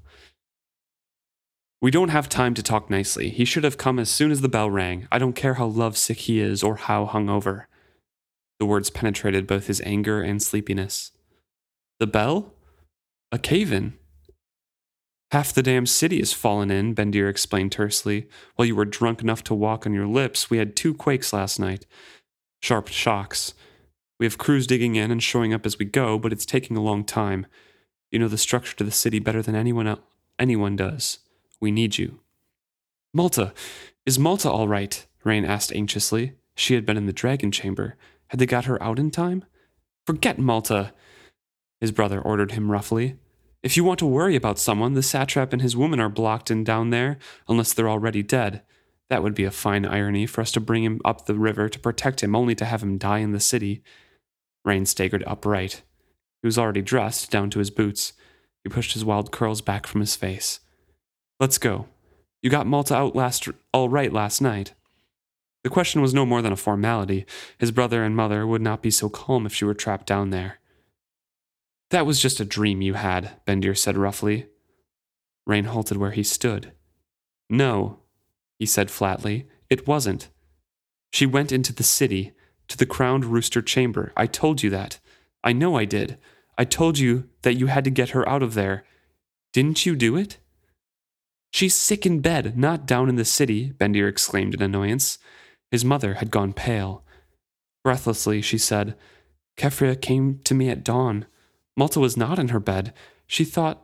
We don't have time to talk nicely. He should have come as soon as the bell rang. I don't care how lovesick he is or how hungover. The words penetrated both his anger and sleepiness. The bell? A cave-in. Half the damn city has fallen in, Bendir explained tersely. While you were drunk enough to walk on your lips, we had 2 quakes last night. Sharp shocks. We have crews digging in and showing up as we go, but it's taking a long time. You know the structure to the city better than anyone does. We need you. Malta. Is Malta all right? Rain asked anxiously. She had been in the dragon chamber. Had they got her out in time? Forget Malta, his brother ordered him roughly. If you want to worry about someone, the satrap and his woman are blocked in down there, unless they're already dead. That would be a fine irony for us to bring him up the river to protect him, only to have him die in the city. Rain staggered upright. He was already dressed, down to his boots. He pushed his wild curls back from his face. Let's go. You got Malta out all right last night. The question was no more than a formality. His brother and mother would not be so calm if she were trapped down there. That was just a dream you had, Bendir said roughly. Rain halted where he stood. No, he said flatly, it wasn't. She went into the city, to the Crowned Rooster chamber. I told you that. I know I did. I told you that you had to get her out of there. Didn't you do it? She's sick in bed, not down in the city, Bendir exclaimed in annoyance. His mother had gone pale. Breathlessly, she said, Keffria came to me at dawn. Malta was not in her bed. She thought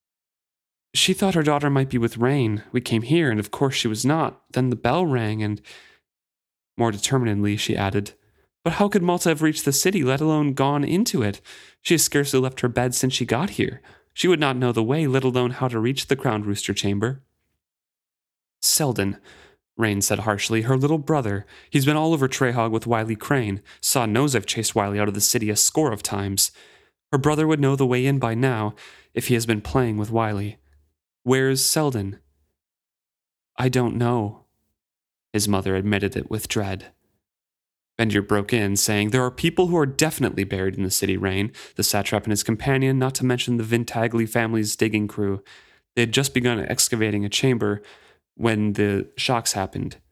her daughter might be with Rain. We came here, and of course she was not. Then the bell rang, and... More determinedly, she added, But how could Malta have reached the city, let alone gone into it? She has scarcely left her bed since she got here. She would not know the way, let alone how to reach the Crowned Rooster chamber. Selden, Rain said harshly, her little brother. He's been all over Trehog with Wiley Crane. Saw knows I've chased Wiley out of the city a score of times. Her brother would know the way in by now, if he has been playing with Wiley. Where's Selden? I don't know. His mother admitted it with dread. Bendir broke in, saying, There are people who are definitely buried in the city, Rain, the satrap and his companion, not to mention the Vintagli family's digging crew. They had just begun excavating a chamber when the shocks happened.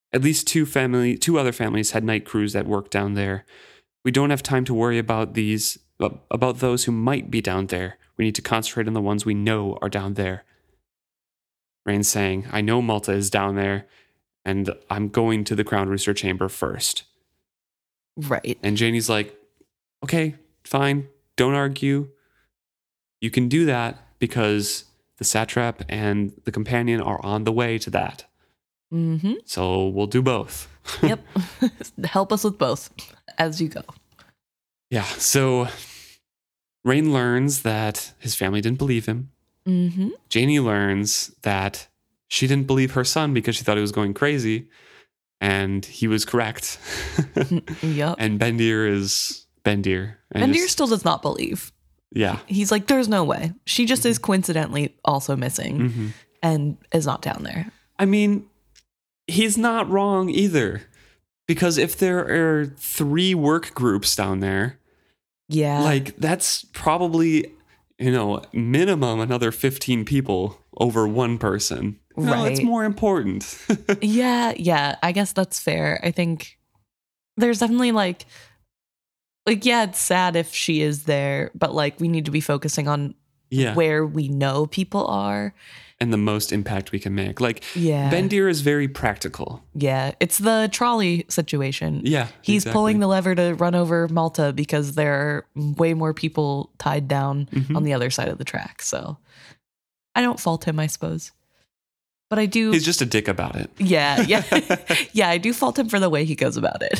At least two other families had night crews that worked down there. We don't have time to worry about those who might be down there. We need to concentrate on the ones we know are down there. Rain's saying, I know Malta is down there, and I'm going to the Crown Rooster chamber first. Right. And Janie's like, okay, fine, don't argue. You can do that because the satrap and the companion are on the way to that. Mm-hmm. So we'll do both. Yep. Help us with both as you go. Yeah, so Rain learns that his family didn't believe him. Mm-hmm. Janie learns that she didn't believe her son because she thought he was going crazy. And he was correct. Yep. And Bendir is Bendir. Bendir still does not believe. Yeah. He's like, there's no way. She just is coincidentally also missing and is not down there. I mean, he's not wrong either. Because if there are 3 work groups down there, yeah, like that's probably, minimum another 15 people over one person. No, right. it's more important. Yeah. I guess that's fair. I think there's definitely like, yeah, it's sad if she is there, but like we need to be focusing on where we know people are. And the most impact we can make. Like, yeah. Bendir is very practical. Yeah, it's the trolley situation. Yeah, he's pulling the lever to run over Malta because there are way more people tied down on the other side of the track. So I don't fault him, I suppose. But I do... He's just a dick about it. Yeah. Yeah, I do fault him for the way he goes about it.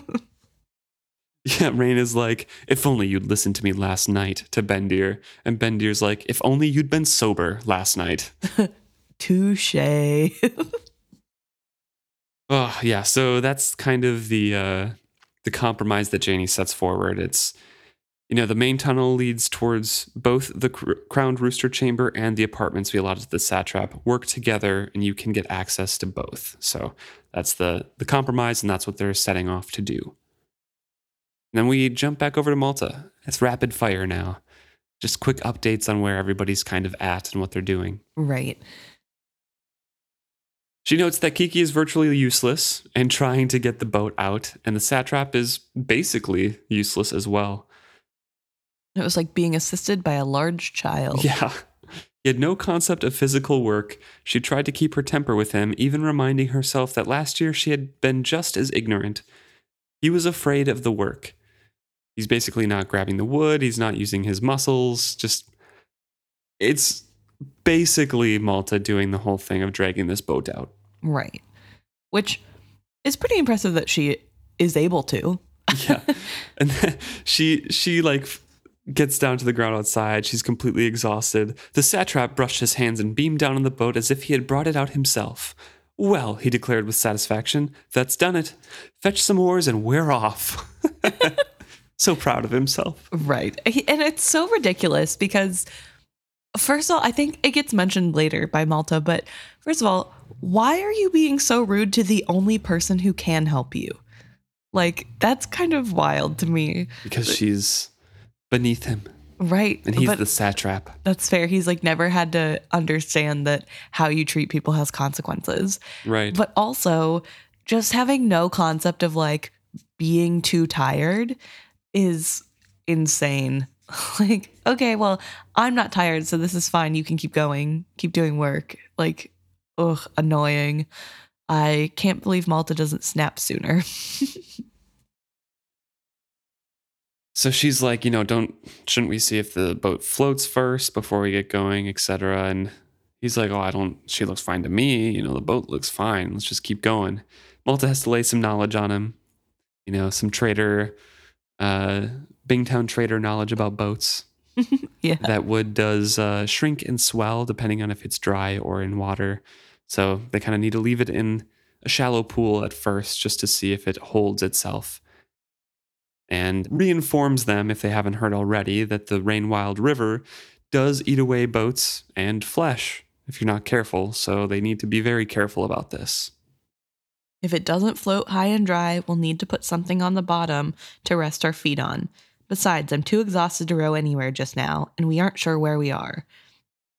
Yeah, Rain is like, if only you'd listened to me last night, to Bendir. And Bendir's like, if only you'd been sober last night. Touche. Oh, yeah, so that's kind of the compromise that Janie sets forward. It's, the main tunnel leads towards both the Crowned Rooster chamber and the apartments we allotted to the satrap. Work together and you can get access to both. So that's the compromise, and that's what they're setting off to do. And then we jump back over to Malta. It's rapid fire now. Just quick updates on where everybody's kind of at and what they're doing. Right. She notes that Kiki is virtually useless and trying to get the boat out, and the satrap is basically useless as well. It was like being assisted by a large child. Yeah. He had no concept of physical work. She tried to keep her temper with him, even reminding herself that last year she had been just as ignorant. He was afraid of the work. He's basically not grabbing the wood. He's not using his muscles. It's basically Malta doing the whole thing of dragging this boat out. Right. Which is pretty impressive that she is able to. Yeah. And then she like gets down to the ground outside. She's completely exhausted. The satrap brushed his hands and beamed down on the boat as if he had brought it out himself. Well, he declared with satisfaction, that's done it. Fetch some oars and we're off. So proud of himself. Right. And it's so ridiculous because, first of all, I think it gets mentioned later by Malta, but first of all, why are you being so rude to the only person who can help you? Like, that's kind of wild to me. Because she's beneath him. Right. And he's the satrap. That's fair. He's like never had to understand that how you treat people has consequences. Right. But also just having no concept of like being too tired is insane. Like, okay, well, I'm not tired, so this is fine. You can keep going, keep doing work. Like, ugh, annoying. I can't believe Malta doesn't snap sooner. So she's like, shouldn't we see if the boat floats first before we get going, etc. And he's like, she looks fine to me. The boat looks fine. Let's just keep going. Malta has to lay some knowledge on him. Some trader, Bingtown trader knowledge about boats. Yeah. That wood does shrink and swell depending on if it's dry or in water. So they kind of need to leave it in a shallow pool at first just to see if it holds itself. And reinforms them, if they haven't heard already, that the Rainwild River does eat away boats and flesh if you're not careful. So they need to be very careful about this. If it doesn't float high and dry, we'll need to put something on the bottom to rest our feet on. Besides, I'm too exhausted to row anywhere just now, and we aren't sure where we are.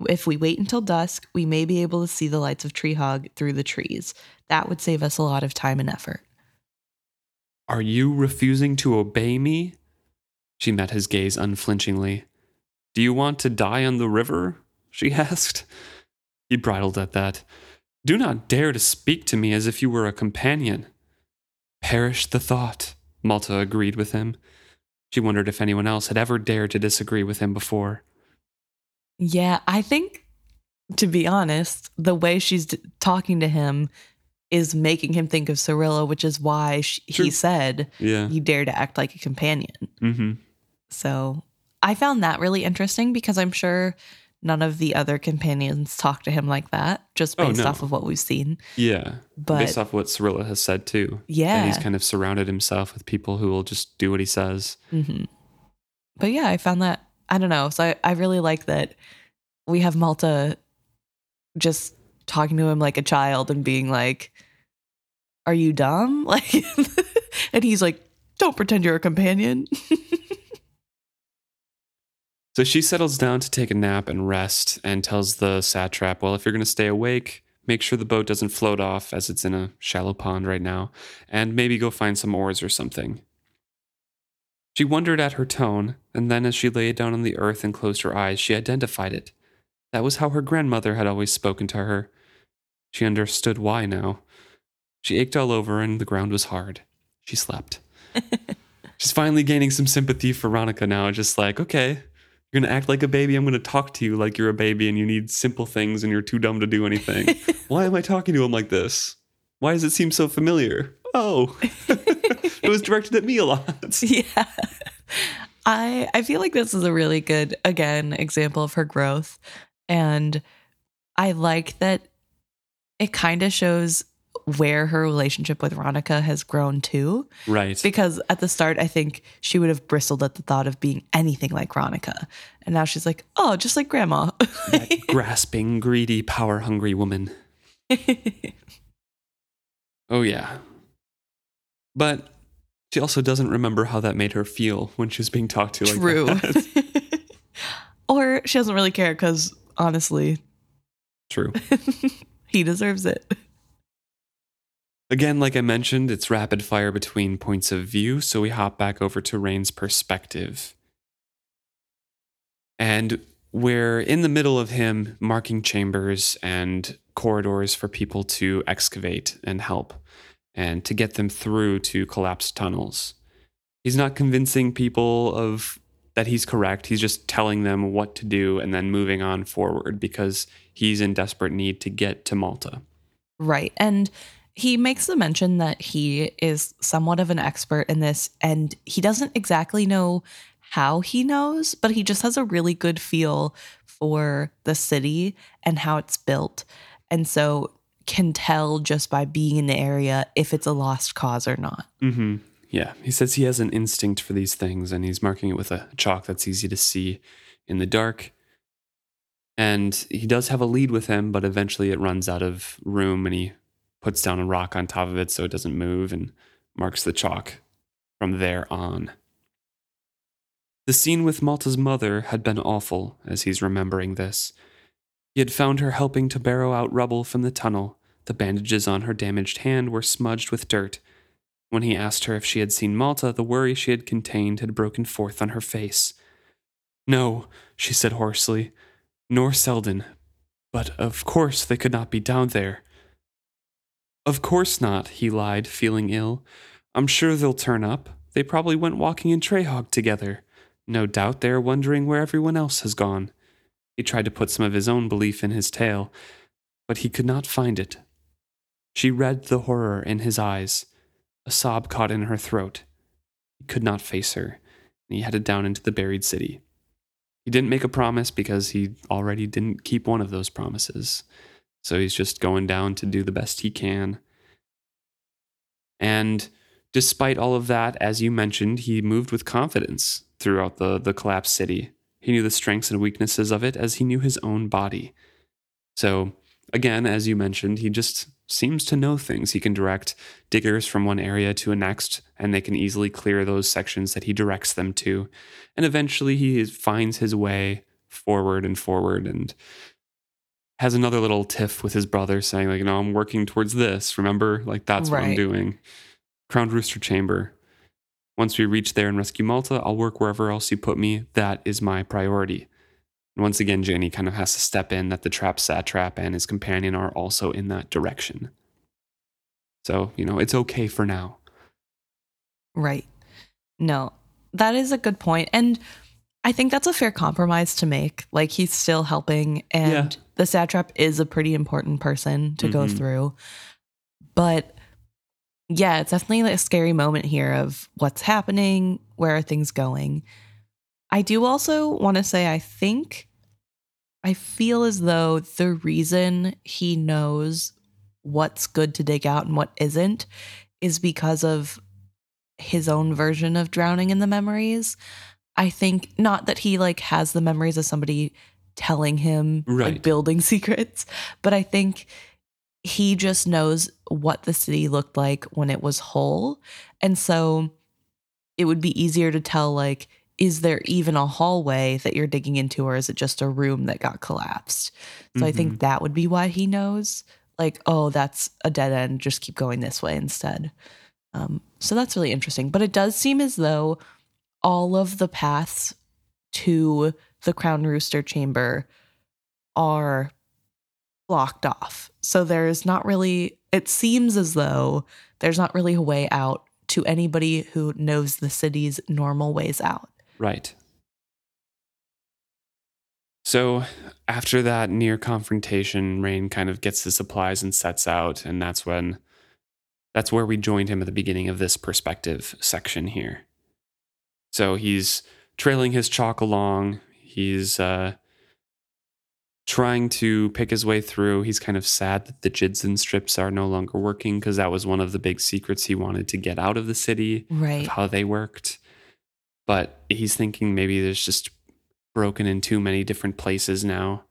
If we wait until dusk, we may be able to see the lights of Treehog through the trees. That would save us a lot of time and effort. Are you refusing to obey me? She met his gaze unflinchingly. Do you want to die on the river? She asked. He bridled at that. Do not dare to speak to me as if you were a companion. Perish the thought, Malta agreed with him. She wondered if anyone else had ever dared to disagree with him before. Yeah, I think, to be honest, the way she's talking to him is making him think of Cirilla, which is why he said, you dare to act like a companion. Mm-hmm. So I found that really interesting because I'm sure none of the other companions talk to him like that, just based off of what we've seen. Yeah, but based off of what Cirilla has said too. Yeah. And he's kind of surrounded himself with people who will just do what he says. Mm-hmm. But yeah, I found that, I don't know. So I really like that we have Malta just talking to him like a child and being like, are you dumb? Like, and he's like, don't pretend you're a companion. So she settles down to take a nap and rest and tells the satrap, well, if you're going to stay awake, make sure the boat doesn't float off as it's in a shallow pond right now, and maybe go find some oars or something. She wondered at her tone, and then as she lay down on the earth and closed her eyes, she identified it. That was how her grandmother had always spoken to her. She understood why now. She ached all over and the ground was hard. She slept. She's finally gaining some sympathy for Ronica now, just like, okay, you're going to act like a baby. I'm going to talk to you like you're a baby and you need simple things and you're too dumb to do anything. Why am I talking to him like this? Why does it seem so familiar? Oh, it was directed at me a lot. Yeah. I feel like this is a really good, again, example of her growth. And I like that it kind of shows where her relationship with Ronica has grown too. Right. Because at the start, I think she would have bristled at the thought of being anything like Ronica. And now she's like, oh, just like grandma. That grasping, greedy, power-hungry woman. Oh, yeah. But she also doesn't remember how that made her feel when she was being talked to like True. that. Or she doesn't really care because, honestly. True. He deserves it. Again, like I mentioned, it's rapid fire between points of view, so we hop back over to Rain's perspective. And we're in the middle of him marking chambers and corridors for people to excavate and help, and to get them through to collapsed tunnels. He's not convincing people of that he's correct. He's just telling them what to do and then moving on forward because he's in desperate need to get to Malta. Right. And he makes the mention that he is somewhat of an expert in this, and he doesn't exactly know how he knows, but he just has a really good feel for the city and how it's built. And so can tell just by being in the area if it's a lost cause or not. Mm-hmm. Yeah, he says he has an instinct for these things, and he's marking it with a chalk that's easy to see in the dark. And he does have a lead with him, but eventually it runs out of room, and he puts down a rock on top of it so it doesn't move and marks the chalk from there on. The scene with Malta's mother had been awful as he's remembering this. He had found her helping to barrow out rubble from the tunnel. The bandages on her damaged hand were smudged with dirt. When he asked her if she had seen Malta, the worry she had contained had broken forth on her face. No, she said hoarsely, nor Selden. But of course they could not be down there. Of course not, he lied, feeling ill. I'm sure they'll turn up. They probably went walking in Treehog together. No doubt they are wondering where everyone else has gone. He tried to put some of his own belief in his tale, but he could not find it. She read the horror in his eyes. A sob caught in her throat. He could not face her, and he headed down into the buried city. He didn't make a promise because he already didn't keep one of those promises. So he's just going down to do the best he can. And despite all of that, as you mentioned, he moved with confidence throughout the collapsed city. He knew the strengths and weaknesses of it as he knew his own body. So, again, as you mentioned, he just seems to know things. He can direct diggers from one area to a next, and they can easily clear those sections that he directs them to. And eventually he finds his way forward, and has another little tiff with his brother saying like, no, I'm working towards this. Remember? Like, that's what I'm Right. doing. Crowned Rooster Chamber. Once we reach there and rescue Malta, I'll work wherever else you put me. That is my priority. And once again, Janie kind of has to step in that the trap satrap and his companion are also in that direction. So, it's okay for now. Right. No, that is a good point. And I think that's a fair compromise to make. Like, he's still helping, and the satrap is a pretty important person to go through. But yeah, it's definitely like a scary moment here of what's happening, where are things going. I do also want to say, I feel as though the reason he knows what's good to dig out and what isn't is because of his own version of drowning in the memories. I think not that he like has the memories of somebody telling him like building secrets, but I think he just knows what the city looked like when it was whole. And so it would be easier to tell, like, is there even a hallway that you're digging into, or is it just a room that got collapsed? So I think that would be why he knows, like, oh, that's a dead end. Just keep going this way instead. So that's really interesting. But it does seem as though all of the paths to the Crown Rooster Chamber are blocked off. So there's not really, it seems as though there's not really a way out to anybody who knows the city's normal ways out. Right. So after that near confrontation, Rain kind of gets the supplies and sets out, and that's where we joined him at the beginning of this perspective section here. So he's trailing his chalk along. He's trying to pick his way through. He's kind of sad that the Jidson strips are no longer working because that was one of the big secrets he wanted to get out of the city, right? Of how they worked. But he's thinking maybe there's just broken in too many different places now.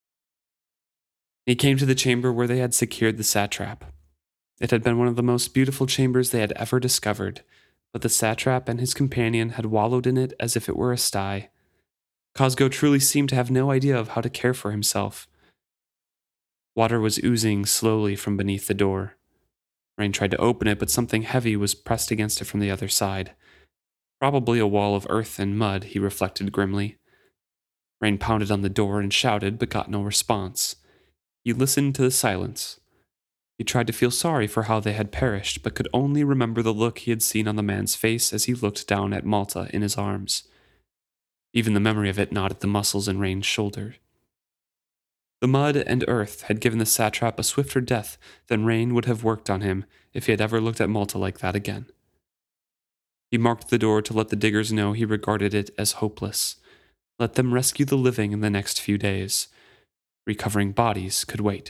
He came to the chamber where they had secured the satrap. It had been one of the most beautiful chambers they had ever discovered, but the satrap and his companion had wallowed in it as if it were a sty. Cosgo truly seemed to have no idea of how to care for himself. Water was oozing slowly from beneath the door. Rain tried to open it, but something heavy was pressed against it from the other side. Probably a wall of earth and mud, he reflected grimly. Rain pounded on the door and shouted, but got no response. He listened to the silence. He tried to feel sorry for how they had perished, but could only remember the look he had seen on the man's face as he looked down at Malta in his arms. Even the memory of it knotted the muscles in Rain's shoulder. The mud and earth had given the satrap a swifter death than Rain would have worked on him if he had ever looked at Malta like that again. He marked the door to let the diggers know he regarded it as hopeless. Let them rescue the living in the next few days. Recovering bodies could wait.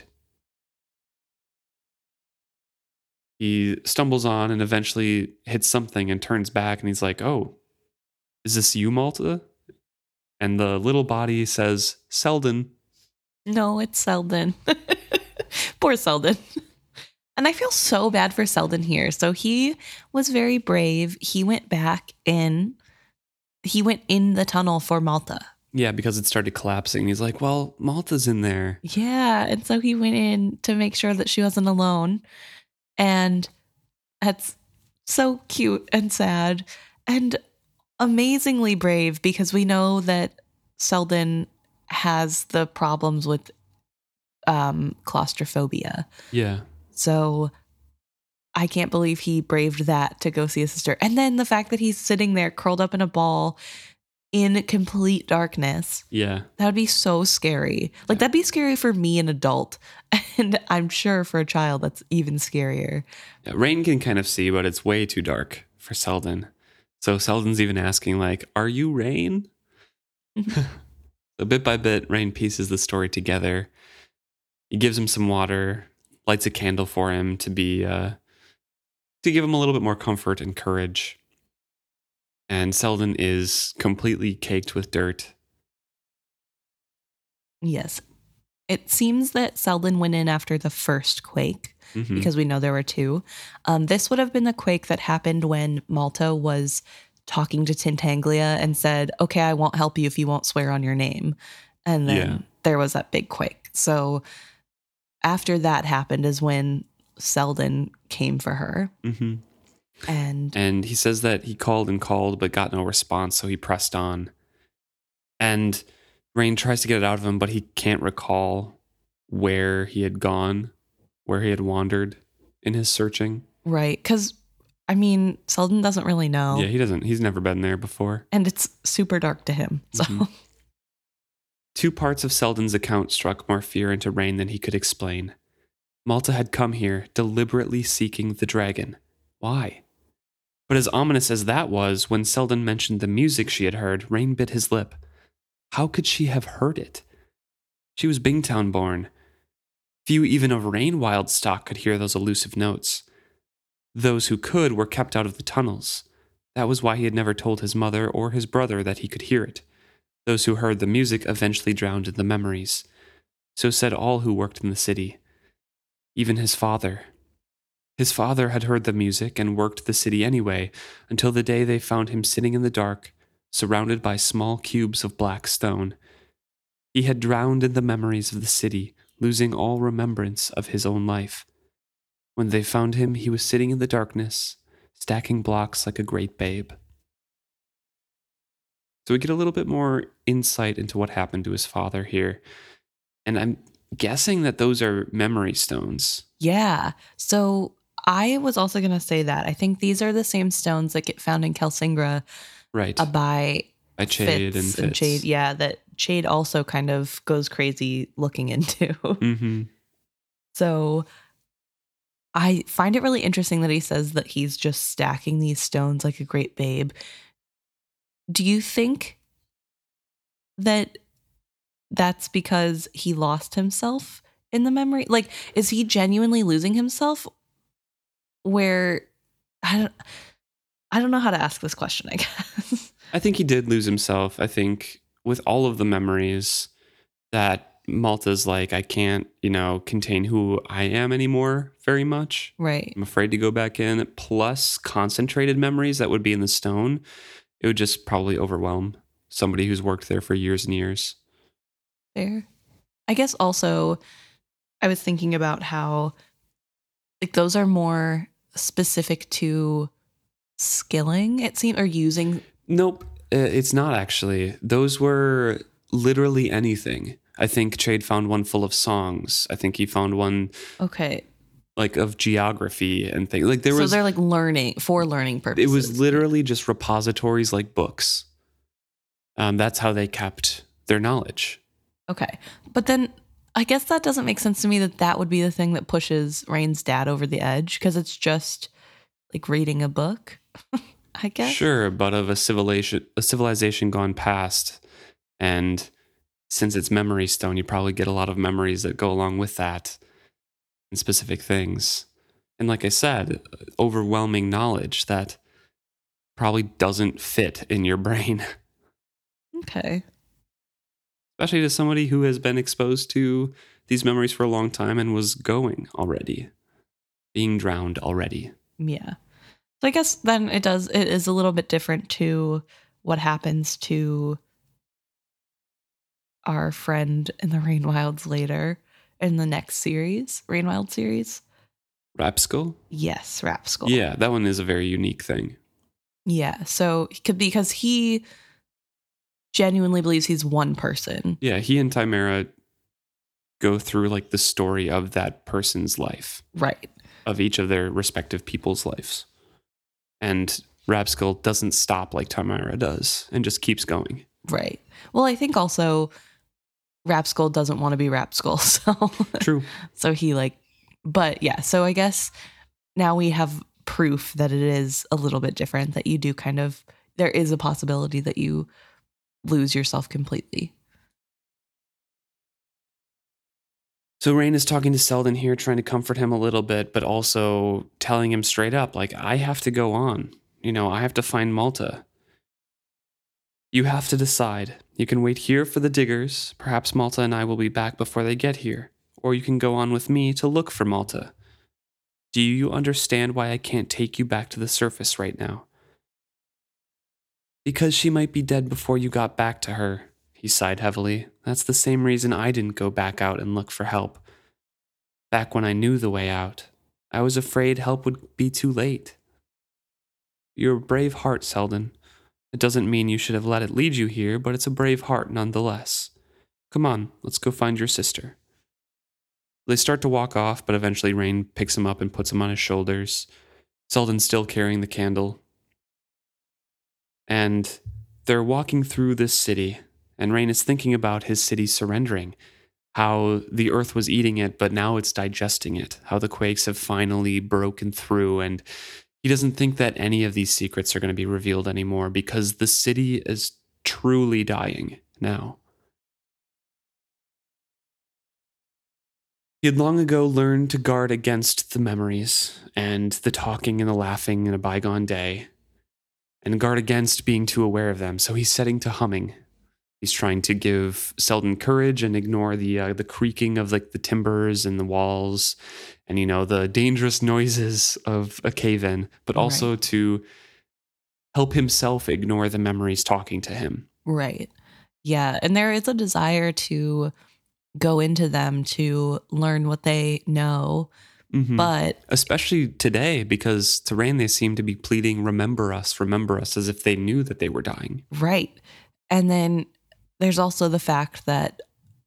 He stumbles on and eventually hits something and turns back, and he's like, oh, is this you, Malta? And the little body says, Selden. No, it's Selden. Poor Selden. And I feel so bad for Selden here. So he was very brave. He went back in. He went in the tunnel for Malta. Yeah, because it started collapsing. He's like, well, Malta's in there. Yeah, and so he went in to make sure that she wasn't alone. And that's so cute and sad and amazingly brave, because we know that Selden has the problems with claustrophobia. Yeah. So I can't believe he braved that to go see his sister. And then the fact that he's sitting there curled up in a ball in complete darkness. Yeah. That would be so scary. Like, that'd be scary for me, an adult. And I'm sure for a child, that's even scarier. Yeah, Rain can kind of see, but it's way too dark for Selden. So Selden's even asking, like, are you Rain? So bit by bit, Rain pieces the story together. He gives him some water, lights a candle for him to give him a little bit more comfort and courage. And Selden is completely caked with dirt. Yes. It seems that Selden went in after the first quake, because we know there were two. This would have been the quake that happened when Malta was talking to Tintaglia and said, okay, I won't help you if you won't swear on your name. And then there was that big quake. So after that happened is when Selden came for her. Mm-hmm. And he says that he called and called but got no response, so he pressed on. And Rain tries to get it out of him, but he can't recall where he had gone, where he had wandered in his searching. right, because I mean, Selden doesn't really know. Yeah, he doesn't. He's never been there before. And it's super dark to him. So Mhm. Two parts of Selden's account struck more fear into Rain than he could explain. Malta had come here deliberately seeking the dragon. Why? But as ominous as that was, when Selden mentioned the music she had heard, Rain bit his lip. How could she have heard it? She was Bingtown born. Few even of Rainwild stock could hear those elusive notes. Those who could were kept out of the tunnels. That was why he had never told his mother or his brother that he could hear it. Those who heard the music eventually drowned in the memories. So said all who worked in the city. Even his father. His father had heard the music and worked the city anyway, until the day they found him sitting in the dark, surrounded by small cubes of black stone. He had drowned in the memories of the city, losing all remembrance of his own life. When they found him, he was sitting in the darkness, stacking blocks like a great babe. So we get a little bit more insight into what happened to his father here. And I'm guessing that those are memory stones. yeah. So I was also going to say that. I think these are the same stones that get found in Kelsingra Right. by Chade and Fitz. Chade. Yeah, that Chade also kind of goes crazy looking into. Mm-hmm. So I find it really interesting that he says that he's just stacking these stones like a great babe. Do you think that that's because he lost himself in the memory? Like, is he genuinely losing himself? Where I don't know how to ask this question, I guess. I think he did lose himself. I think with all of the memories that Malta's like, I can't, contain who I am anymore very much. Right. I'm afraid to go back in. Plus concentrated memories that would be in the stone. It would just probably overwhelm somebody who's worked there for years and years. Fair. I guess also I was thinking about how like those are more specific to skilling, it seemed, or using. Nope, it's not actually. Those were literally anything. I think Chade found one full of songs. I think he found one Okay. like of geography and things. Like So they're like learning for learning purposes. It was literally just repositories like books. That's how they kept their knowledge. Okay. But then I guess that doesn't make sense to me that would be the thing that pushes Rain's dad over the edge, because it's just like reading a book, I guess. Sure, but of a civilization gone past, and since it's memory stone, you probably get a lot of memories that go along with that and specific things. And like I said, overwhelming knowledge that probably doesn't fit in your brain. Okay. Especially to somebody who has been exposed to these memories for a long time and was going already, being drowned already. Yeah. So I guess then it is a little bit different to what happens to our friend in the Rainwilds later in the next series, Rainwild series. Rapskull? Yes, Rapskull. Yeah, that one is a very unique thing. Yeah. So because he genuinely believes he's one person. Yeah, he and Timera go through like the story of that person's life. Right. Of each of their respective people's lives. And Rapskull doesn't stop like Timera does and just keeps going. Right. Well, I think also Rapskull doesn't want to be Rapskull. So True. So he but yeah, so I guess now we have proof that it is a little bit different, that you do there is a possibility that you lose yourself completely. So Rain is talking to Selden here, trying to comfort him a little bit, but also telling him straight up, like, I have to go on. I have to find Malta. You have to decide. You can wait here for the diggers. Perhaps Malta and I will be back before they get here. Or you can go on with me to look for Malta. Do you understand why I can't take you back to the surface right now? Because she might be dead before you got back to her, He sighed heavily. That's the same reason I didn't go back out and look for help. Back when I knew the way out, I was afraid help would be too late. You're a brave heart, Selden. It doesn't mean you should have let it lead you here, but it's a brave heart nonetheless. Come on, let's go find your sister. They start to walk off, but eventually Rain picks him up and puts him on his shoulders. Selden's still carrying the candle. And they're walking through this city, and Rain is thinking about his city surrendering, how the earth was eating it, but now it's digesting it, how the quakes have finally broken through, and he doesn't think that any of these secrets are going to be revealed anymore because the city is truly dying now. He had long ago learned to guard against the memories and the talking and the laughing in a bygone day, and guard against being too aware of them, so he's setting to humming. He's trying to give Selden courage and ignore the creaking of like the timbers and the walls and, the dangerous noises of a cave-in, but also to help himself ignore the memories talking to him. Right. Yeah. And there is a desire to go into them to learn what they know. Mm-hmm. But especially today, because to Rain, they seem to be pleading, remember us, as if they knew that they were dying. Right. And then there's also the fact that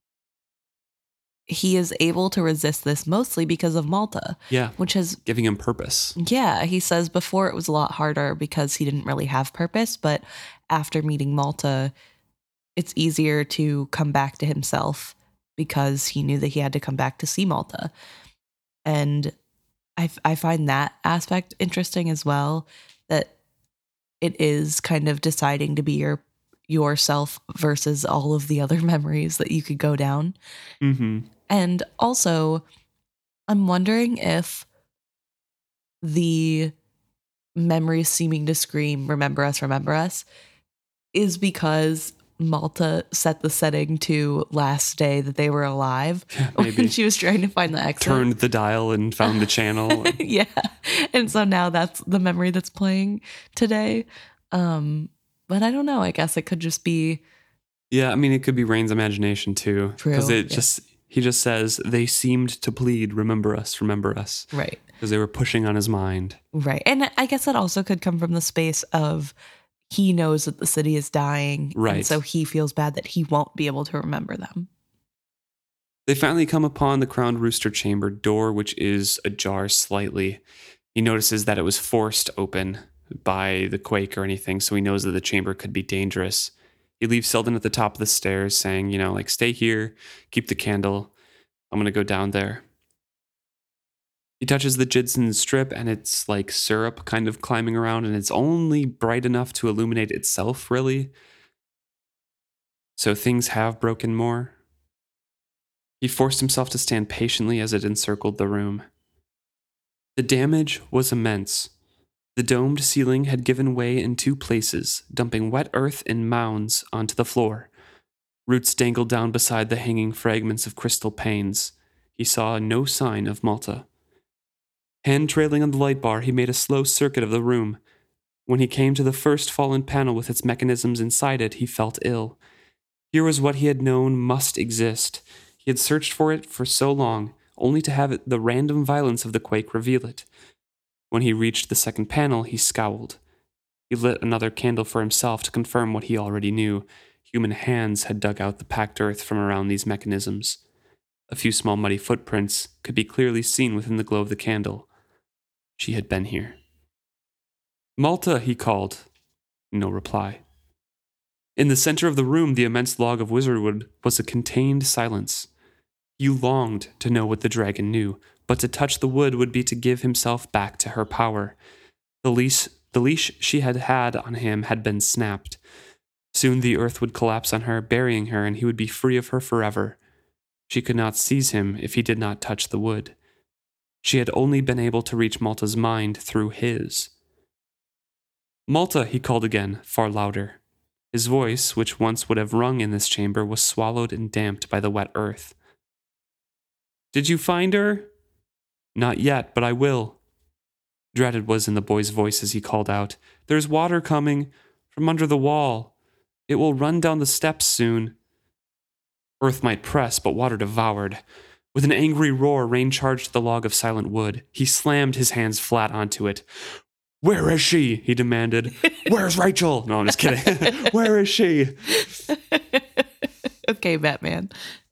he is able to resist this mostly because of Malta. Yeah. Which is giving him purpose. Yeah. He says before it was a lot harder because he didn't really have purpose. But after meeting Malta, it's easier to come back to himself because he knew that he had to come back to see Malta. And I find that aspect interesting as well, that it is kind of deciding to be yourself versus all of the other memories that you could go down. Mm-hmm. And also, I'm wondering if the memories seeming to scream, remember us, is because Malta set the setting to last day that they were alive when she was trying to find the exit. Turned the dial and found the channel. Yeah. And so now that's the memory that's playing today. But I don't know. I guess it could just be. Yeah, I mean, it could be Rain's imagination too. True. Because he just says, they seemed to plead, remember us. Right. Because they were pushing on his mind. Right. And I guess that also could come from the space of he knows that the city is dying. Right. And so he feels bad that he won't be able to remember them. They finally come upon the Crowned Rooster chamber door, which is ajar slightly. He notices that it was forced open by the quake or anything, so he knows that the chamber could be dangerous. He leaves Selden at the top of the stairs saying, stay here, keep the candle. I'm going to go down there. He touches the Jidson strip and it's like syrup kind of climbing around, and it's only bright enough to illuminate itself, really. So things have broken more. He forced himself to stand patiently as it encircled the room. The damage was immense. The domed ceiling had given way in 2 places, dumping wet earth in mounds onto the floor. Roots dangled down beside the hanging fragments of crystal panes. He saw no sign of Malta. Hand trailing on the light bar, he made a slow circuit of the room. When he came to the first fallen panel with its mechanisms inside it, he felt ill. Here was what he had known must exist. He had searched for it for so long, only to have the random violence of the quake reveal it. When he reached the second panel, he scowled. He lit another candle for himself to confirm what he already knew. Human hands had dug out the packed earth from around these mechanisms. A few small muddy footprints could be clearly seen within the glow of the candle. She had been here. Malta, he called. No reply. In the center of the room, the immense log of wizardwood was a contained silence. He longed to know what the dragon knew, but to touch the wood would be to give himself back to her power. The leash she had had on him had been snapped. Soon the earth would collapse on her, burying her, and he would be free of her forever. She could not seize him if he did not touch the wood. She had only been able to reach Malta's mind through his. Malta, he called again, far louder. His voice, which once would have rung in this chamber, was swallowed and damped by the wet earth. Did you find her? Not yet, but I will. Dread was in the boy's voice as he called out, There's water coming from under the wall. It will run down the steps soon. Earth might press, but water devoured. With an angry roar, Rain charged the log of silent wood. He slammed his hands flat onto it. "Where is she?" he demanded. "Where's Rachel?" No, I'm just kidding. "Where is she?" Okay, Batman.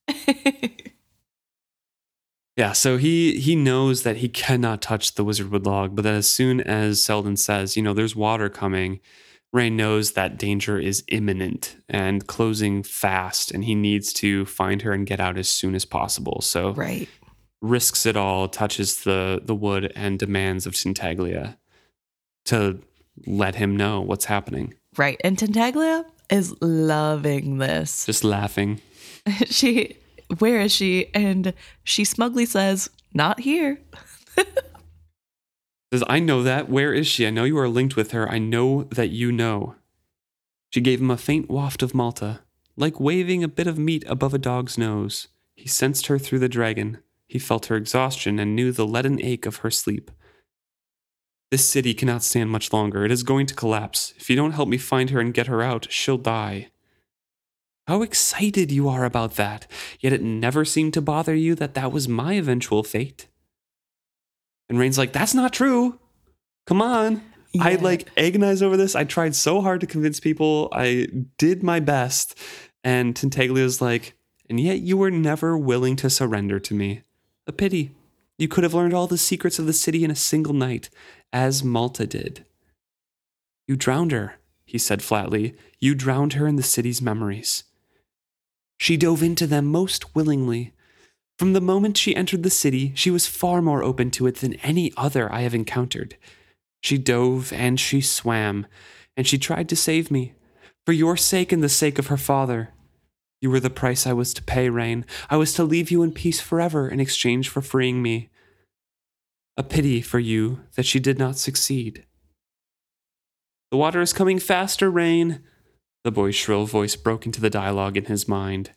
Yeah, so he knows that he cannot touch the wizardwood log, but then as soon as Selden says, there's water coming, Rain knows that danger is imminent and closing fast, and he needs to find her and get out as soon as possible. So Right. risks it all, touches the wood, and demands of Tintaglia to let him know what's happening. Right. And Tintaglia is loving this. Just laughing. Where is she? And she smugly says, "Not here." Says, "I know that. Where is she? I know you are linked with her. I know that you know." She gave him a faint waft of Malta, like waving a bit of meat above a dog's nose. He sensed her through the dragon. He felt her exhaustion and knew the leaden ache of her sleep. "This city cannot stand much longer. It is going to collapse. If you don't help me find her and get her out, she'll die." How excited you are about that, yet it never seemed to bother you that was my eventual fate. And Rain's like, "That's not true. Come on." Yeah. I agonized over this. I tried so hard to convince people. I did my best. And Tintaglia's like, "And yet you were never willing to surrender to me. A pity. You could have learned all the secrets of the city in a single night, as Malta did." "You drowned her," he said flatly. "You drowned her in the city's memories." She dove into them most willingly. From the moment she entered the city, she was far more open to it than any other I have encountered. She dove and she swam, and she tried to save me, for your sake and the sake of her father. You were the price I was to pay, Rain. I was to leave you in peace forever in exchange for freeing me. A pity for you that she did not succeed. "The water is coming faster, Rain." The boy's shrill voice broke into the dialogue in his mind.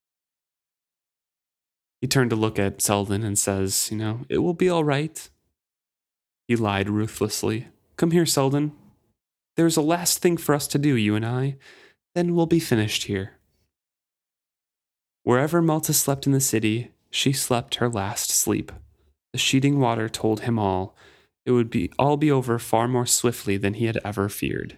He turned to look at Selden and says, "It will be all right." He lied ruthlessly. "Come here, Selden. There's a last thing for us to do, you and I. Then we'll be finished here." Wherever Malta slept in the city, she slept her last sleep. The sheeting water told him all. It would all be over far more swiftly than he had ever feared.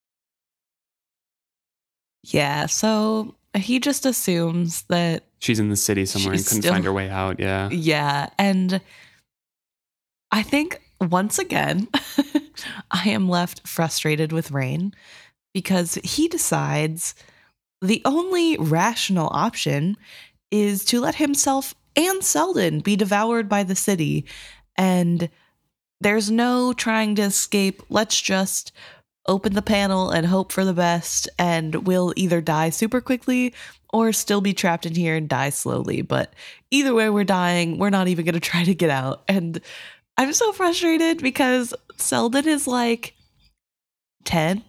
Yeah, so he just assumes that She's in the city somewhere and couldn't find her way out, yeah. Yeah, and I think once again, I am left frustrated with Rain because he decides the only rational option is to let himself and Selden be devoured by the city. And there's no trying to escape. Let's just open the panel and hope for the best, and we'll either die super quickly or still be trapped in here and die slowly. But either way, we're dying. We're not even going to try to get out. And I'm so frustrated because Selden is like 10.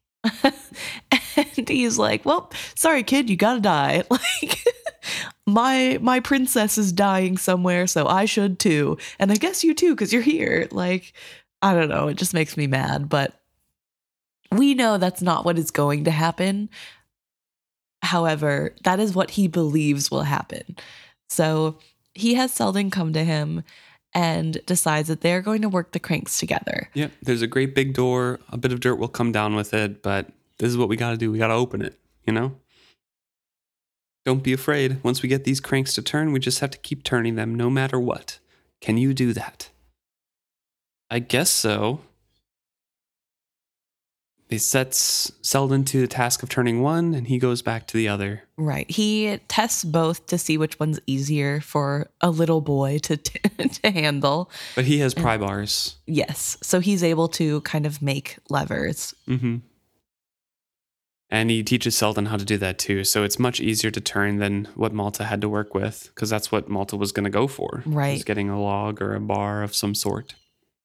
And he's like, "Well, sorry, kid, you gotta die." Like, my princess is dying somewhere, so I should too. And I guess you too, because you're here. Like, I don't know. It just makes me mad. But we know that's not what is going to happen. However, that is what he believes will happen. So he has Selden come to him and decides that they're going to work the cranks together. Yep, there's a great big door. A bit of dirt will come down with it, but this is what we got to do. We got to open it, Don't be afraid. Once we get these cranks to turn, we just have to keep turning them no matter what. Can you do that? I guess so. He sets Selden to the task of turning one, and he goes back to the other. Right. He tests both to see which one's easier for a little boy to handle. But he has pry bars. Yes. So he's able to kind of make levers. Mm-hmm. And he teaches Selden how to do that too. So it's much easier to turn than what Malta had to work with, because that's what Malta was going to go for. Right. Was getting a log or a bar of some sort.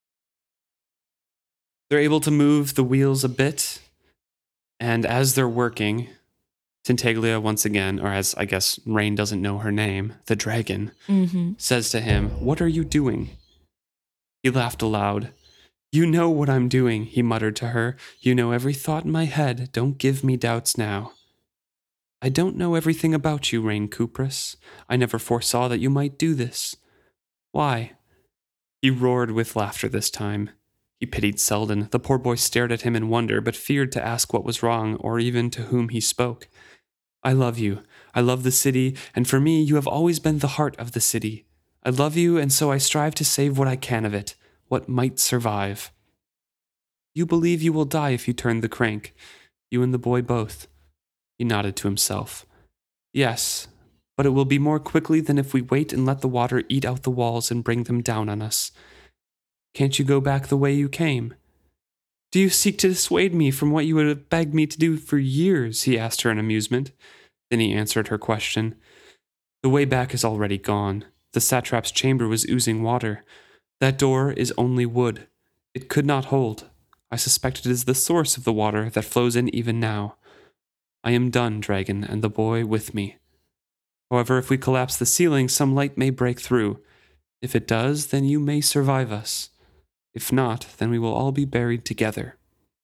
They're able to move the wheels a bit, and as they're working, Tintaglia once again, or as I guess Rain doesn't know her name, the dragon, says to him, "What are you doing?" He laughed aloud. "You know what I'm doing," he muttered to her. "You know every thought in my head. Don't give me doubts now." I don't know everything about you, Rain Kupris. I never foresaw that you might do this. Why? He roared with laughter this time. He pitied Selden. The poor boy stared at him in wonder, but feared to ask what was wrong, or even to whom he spoke. I love you. I love the city, and for me, you have always been the heart of the city. I love you, and so I strive to save what I can of it, what might survive. You believe you will die if you turn the crank. You and the boy both. He nodded to himself. Yes, but it will be more quickly than if we wait and let the water eat out the walls and bring them down on us. Can't you go back the way you came? Do you seek to dissuade me from what you would have begged me to do for years? He asked her in amusement. Then he answered her question. The way back is already gone. The satrap's chamber was oozing water. That door is only wood. It could not hold. I suspect it is the source of the water that flows in even now. I am done, dragon, and the boy with me. However, if we collapse the ceiling, some light may break through. If it does, then you may survive us. If not, then we will all be buried together.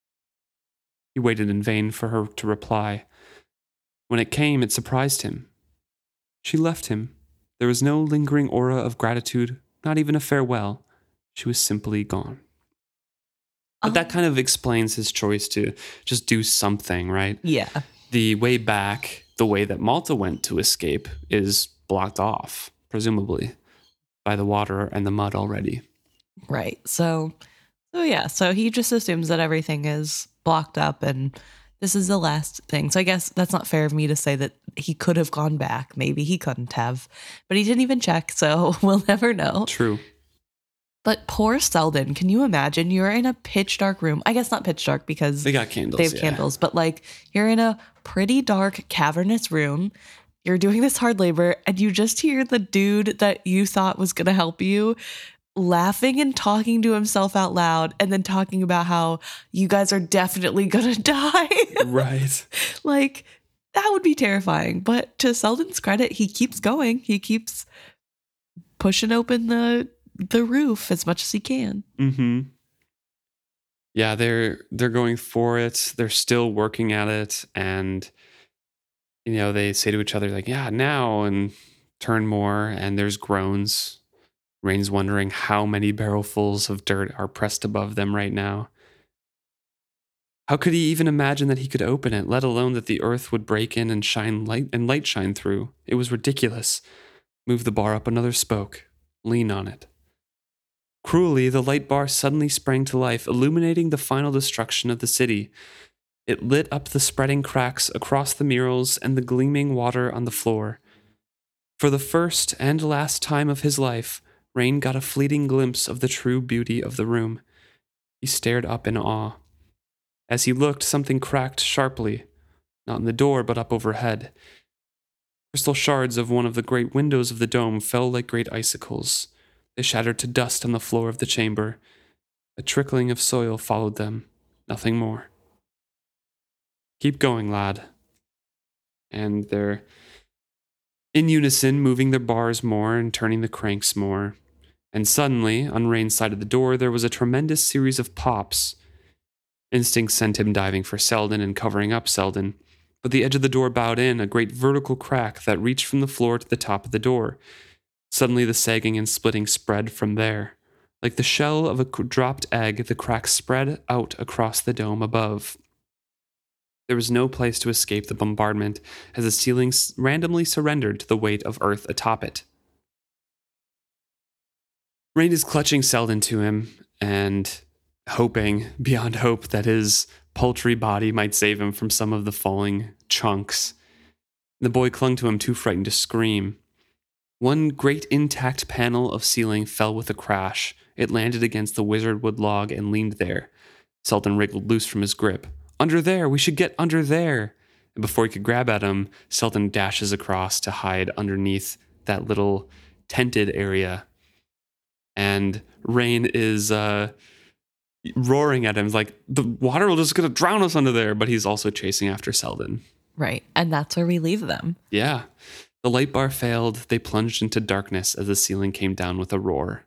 He waited in vain for her to reply. When it came, it surprised him. She left him. There was no lingering aura of gratitude, not even a farewell. She was simply gone. But that kind of explains his choice to just do something, right? Yeah. The way back, the way that Malta went to escape, is blocked off, presumably, by the water and the mud already. Right. So he just assumes that everything is blocked up and this is the last thing. So I guess that's not fair of me to say that he could have gone back. Maybe he couldn't have, but he didn't even check. So we'll never know. True. But poor Selden, can you imagine? You're in a pitch dark room. I guess not pitch dark because they got candles. They have candles, but like you're in a pretty dark, cavernous room. You're doing this hard labor and you just hear the dude that you thought was going to help you laughing and talking to himself out loud and then talking about how you guys are definitely going to die. Right. Like that would be terrifying. But to Selden's credit, he keeps going. He keeps pushing open the roof as much as he can. Mm-hmm. Yeah, they're going for it. They're still working at it, and they say to each other like, "Yeah, now," and turn more. And there's groans. Rain's wondering how many barrelfuls of dirt are pressed above them right now. How could he even imagine that he could open it, let alone that the earth would break in and shine light and light shine through? It was ridiculous. Move the bar up another spoke. Lean on it. Cruelly, the light bar suddenly sprang to life, illuminating the final destruction of the city. It lit up the spreading cracks across the murals and the gleaming water on the floor. For the first and last time of his life, Rain got a fleeting glimpse of the true beauty of the room. He stared up in awe. As he looked, something cracked sharply, not in the door, but up overhead. Crystal shards of one of the great windows of the dome fell like great icicles. They shattered to dust on the floor of the chamber. A trickling of soil followed them, nothing more. Keep going, lad. And they're in unison, moving their bars more and turning the cranks more. And suddenly, on Rain's side of the door, there was a tremendous series of pops. Instinct sent him diving for Selden and covering up Selden. But the edge of the door bowed in, a great vertical crack that reached from the floor to the top of the door. Suddenly the sagging and splitting spread from there. Like the shell of a dropped egg, the crack spread out across the dome above. There was no place to escape the bombardment as the ceiling randomly surrendered to the weight of earth atop it. Rain is clutching Selden to him and hoping beyond hope that his paltry body might save him from some of the falling chunks. The boy clung to him, too frightened to scream. One great intact panel of ceiling fell with a crash. It landed against the wizard wood log and leaned there. Selden wriggled loose from his grip. Under there! We should get under there! And before he could grab at him, Selden dashes across to hide underneath that little tented area. And Rain is roaring at him like, the water will just gonna drown us under there, but he's also chasing after Selden. Right, and that's where we leave them. Yeah. The light bar failed. They plunged into darkness as the ceiling came down with a roar.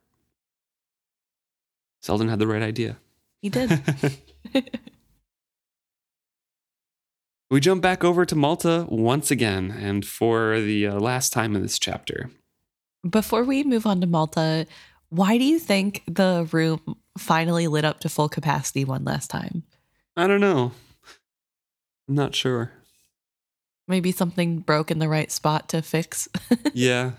Selden had the right idea. He did. We jump back over to Malta once again, and for the last time in this chapter. Before we move on to Malta, why do you think the room finally lit up to full capacity one last time? I don't know. I'm not sure. Maybe something broke in the right spot to fix. Yeah.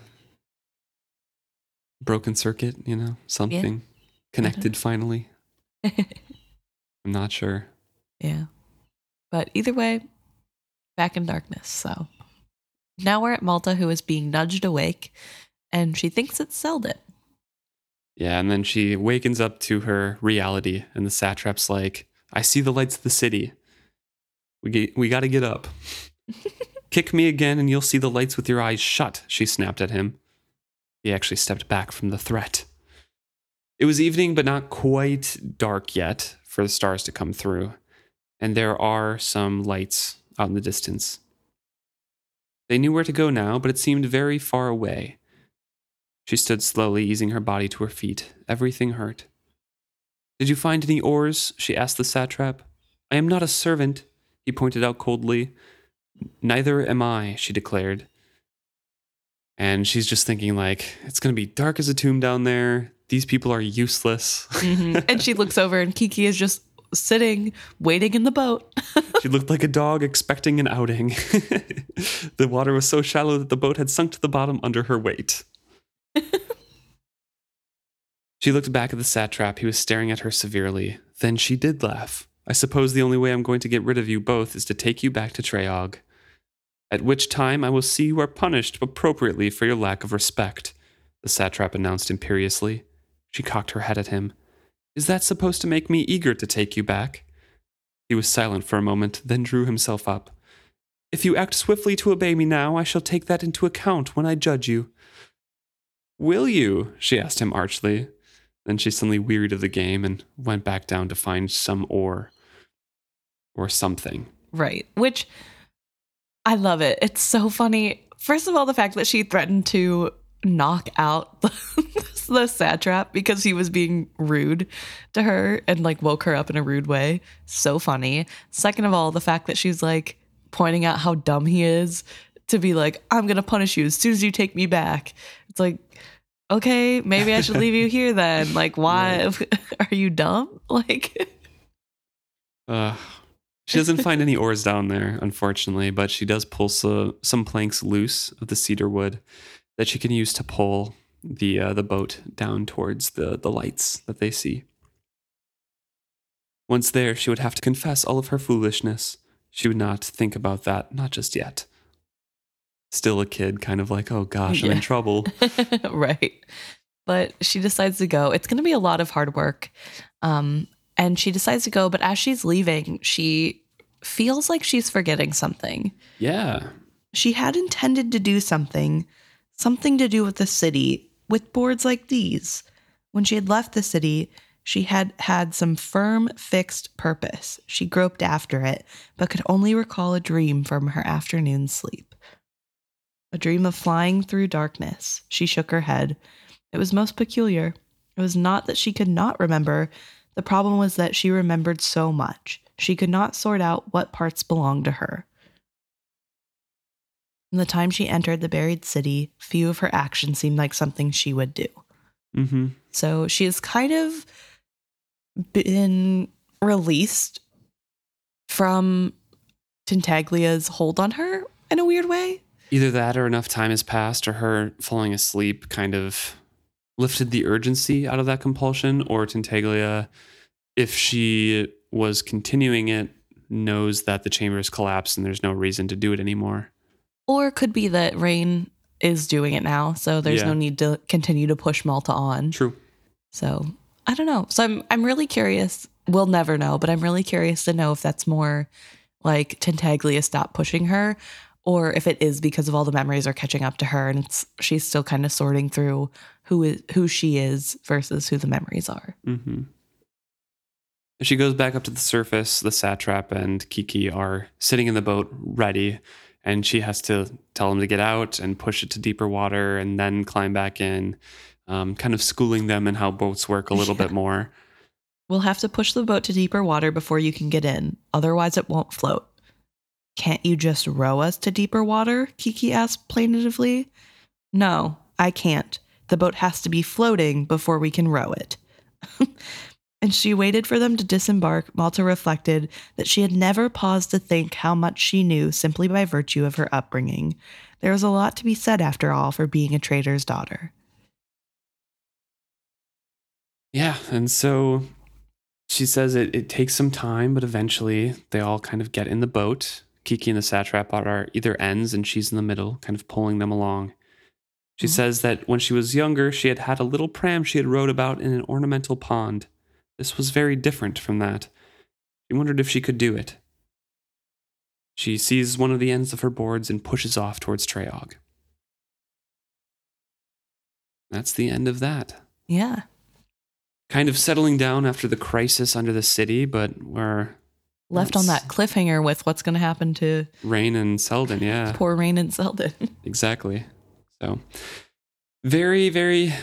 Broken circuit, something connected finally. I'm not sure. Yeah. But either way, back in darkness. So now we're at Malta, who is being nudged awake, and she thinks it's Selden. Yeah, and then she wakens up to her reality, and the satrap's like, I see the lights of the city. We got to get up. Kick me again, and you'll see the lights with your eyes shut, she snapped at him. He actually stepped back from the threat. It was evening, but not quite dark yet for the stars to come through, and there are some lights out in the distance. They knew where to go now, but it seemed very far away. She stood slowly, easing her body to her feet. Everything hurt. Did you find any oars? She asked the satrap. I am not a servant, he pointed out coldly. Neither am I, she declared. And she's just thinking like, it's going to be dark as a tomb down there. These people are useless. Mm-hmm. And she looks over and Kiki is just sitting, waiting in the boat. She looked like a dog expecting an outing. The water was so shallow that the boat had sunk to the bottom under her weight. She looked back at the satrap. He was staring at her severely. Then she did laugh. I suppose the only way I'm going to get rid of you both is to take you back to Treog. At which time I will see you are punished appropriately for your lack of respect, the satrap announced imperiously. She cocked her head at him. Is that supposed to make me eager to take you back? He was silent for a moment, then drew himself up. If you act swiftly to obey me now, I shall take that into account when I judge you. Will you? She asked him archly. Then she suddenly wearied of the game and went back down to find some oar. Or something. Right. Which, I love it. It's so funny. First of all, the fact that she threatened to knock out the satrap because he was being rude to her and like woke her up in a rude way. So funny. Second of all, the fact that she's like pointing out how dumb he is to be like, I'm going to punish you as soon as you take me back. It's like, okay, maybe I should leave you here then. Like, why? Right. Are you dumb? Like, she doesn't find any oars down there, unfortunately, but she does pull some planks loose of the cedar wood that she can use to pull the boat down towards the lights that they see. Once there, she would have to confess all of her foolishness. She would not think about that, not just yet. Still a kid, kind of like, oh gosh, I'm in trouble. Right. But she decides to go. It's going to be a lot of hard work. And she decides to go, but as she's leaving, she feels like she's forgetting something. Yeah. She had intended to do something to do with the city, with boards like these. When she had left the city, she had had some firm, fixed purpose. She groped after it, but could only recall a dream from her afternoon sleep. A dream of flying through darkness. She shook her head. It was most peculiar. It was not that she could not remember. The problem was that she remembered so much. She could not sort out what parts belonged to her. From the time she entered the buried city, few of her actions seemed like something she would do. Mm-hmm. So she has kind of been released from Tintaglia's hold on her in a weird way. Either that or enough time has passed or her falling asleep kind of lifted the urgency out of that compulsion, or Tintaglia, if she was continuing it, knows that the chamber has collapsed and there's no reason to do it anymore. Or it could be that Rain is doing it now, so there's no need to continue to push Malta on. True. So, I don't know. So I'm really curious. We'll never know, but I'm really curious to know if that's more like Tintaglia stopped pushing her, or if it is because of all the memories are catching up to her and she's still kind of sorting through who she is versus who the memories are. Mm-hmm. As she goes back up to the surface, the satrap and Kiki are sitting in the boat ready, and she has to tell them to get out and push it to deeper water and then climb back in, kind of schooling them in how boats work a little bit more. We'll have to push the boat to deeper water before you can get in. Otherwise, it won't float. Can't you just row us to deeper water? Kiki asked plaintively. No, I can't. The boat has to be floating before we can row it. And she waited for them to disembark. Malta reflected that she had never paused to think how much she knew simply by virtue of her upbringing. There was a lot to be said, after all, for being a trader's daughter. Yeah, and so she says it takes some time, but eventually they all kind of get in the boat. Kiki and the satrap are at either ends, and she's in the middle, kind of pulling them along. She says that when she was younger, she had had a little pram she had rowed about in an ornamental pond. This was very different from that. She wondered if she could do it. She seizes one of the ends of her boards and pushes off towards Treog. That's the end of that. Yeah. Kind of settling down after the crisis under the city, but we're left on that cliffhanger with what's going to happen to Rain and Selden, yeah. Poor Rain and Selden. Exactly. So, very, very,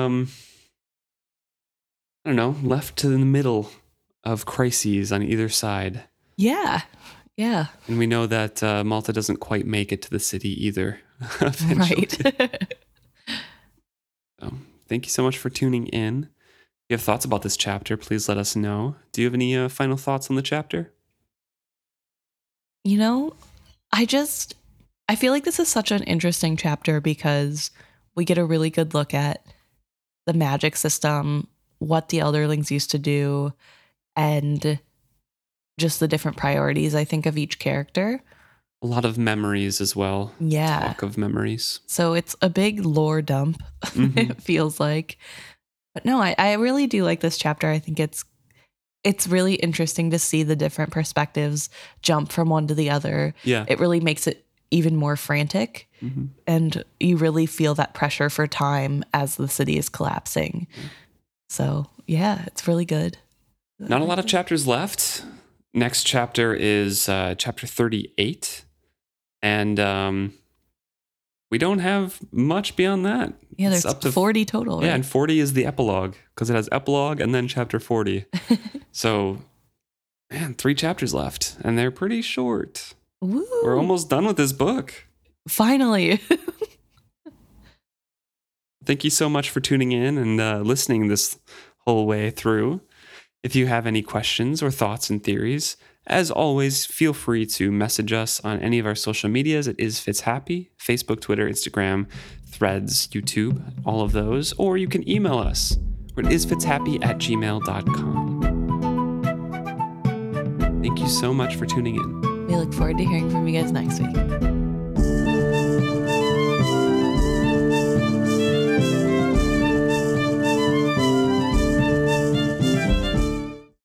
I don't know, left to the middle of crises on either side. Yeah. Yeah. And we know that Malta doesn't quite make it to the city either. Eventually. Right. So, thank you so much for tuning in. If you have thoughts about this chapter, please let us know. Do you have any final thoughts on the chapter? You know, I feel like this is such an interesting chapter because we get a really good look at the magic system, what the Elderlings used to do, and just the different priorities, I think, of each character. A lot of memories as well. Yeah. Talk of memories. So it's a big lore dump, it feels like. But no, I really do like this chapter. I think it's really interesting to see the different perspectives jump from one to the other. Yeah. It really makes it even more frantic. Mm-hmm. And you really feel that pressure for time as the city is collapsing. Mm-hmm. So, yeah, it's really good. Not a lot of chapters left. Next chapter is chapter 38. And we don't have much beyond that. Yeah, there's up to 40 total. Right? Yeah, and 40 is the epilogue because it has epilogue and then chapter 40. So, man, 3 chapters left, and they're pretty short. Woo. We're almost done with this book. Finally. Thank you so much for tuning in and listening this whole way through. If you have any questions or thoughts and theories, as always, feel free to message us on any of our social medias. It is FitzHappy, Facebook, Twitter, Instagram, Threads, YouTube, all of those. Or you can email us. It is fitzhappy@gmail.com. Thank you so much for tuning in. We look forward to hearing from you guys next week.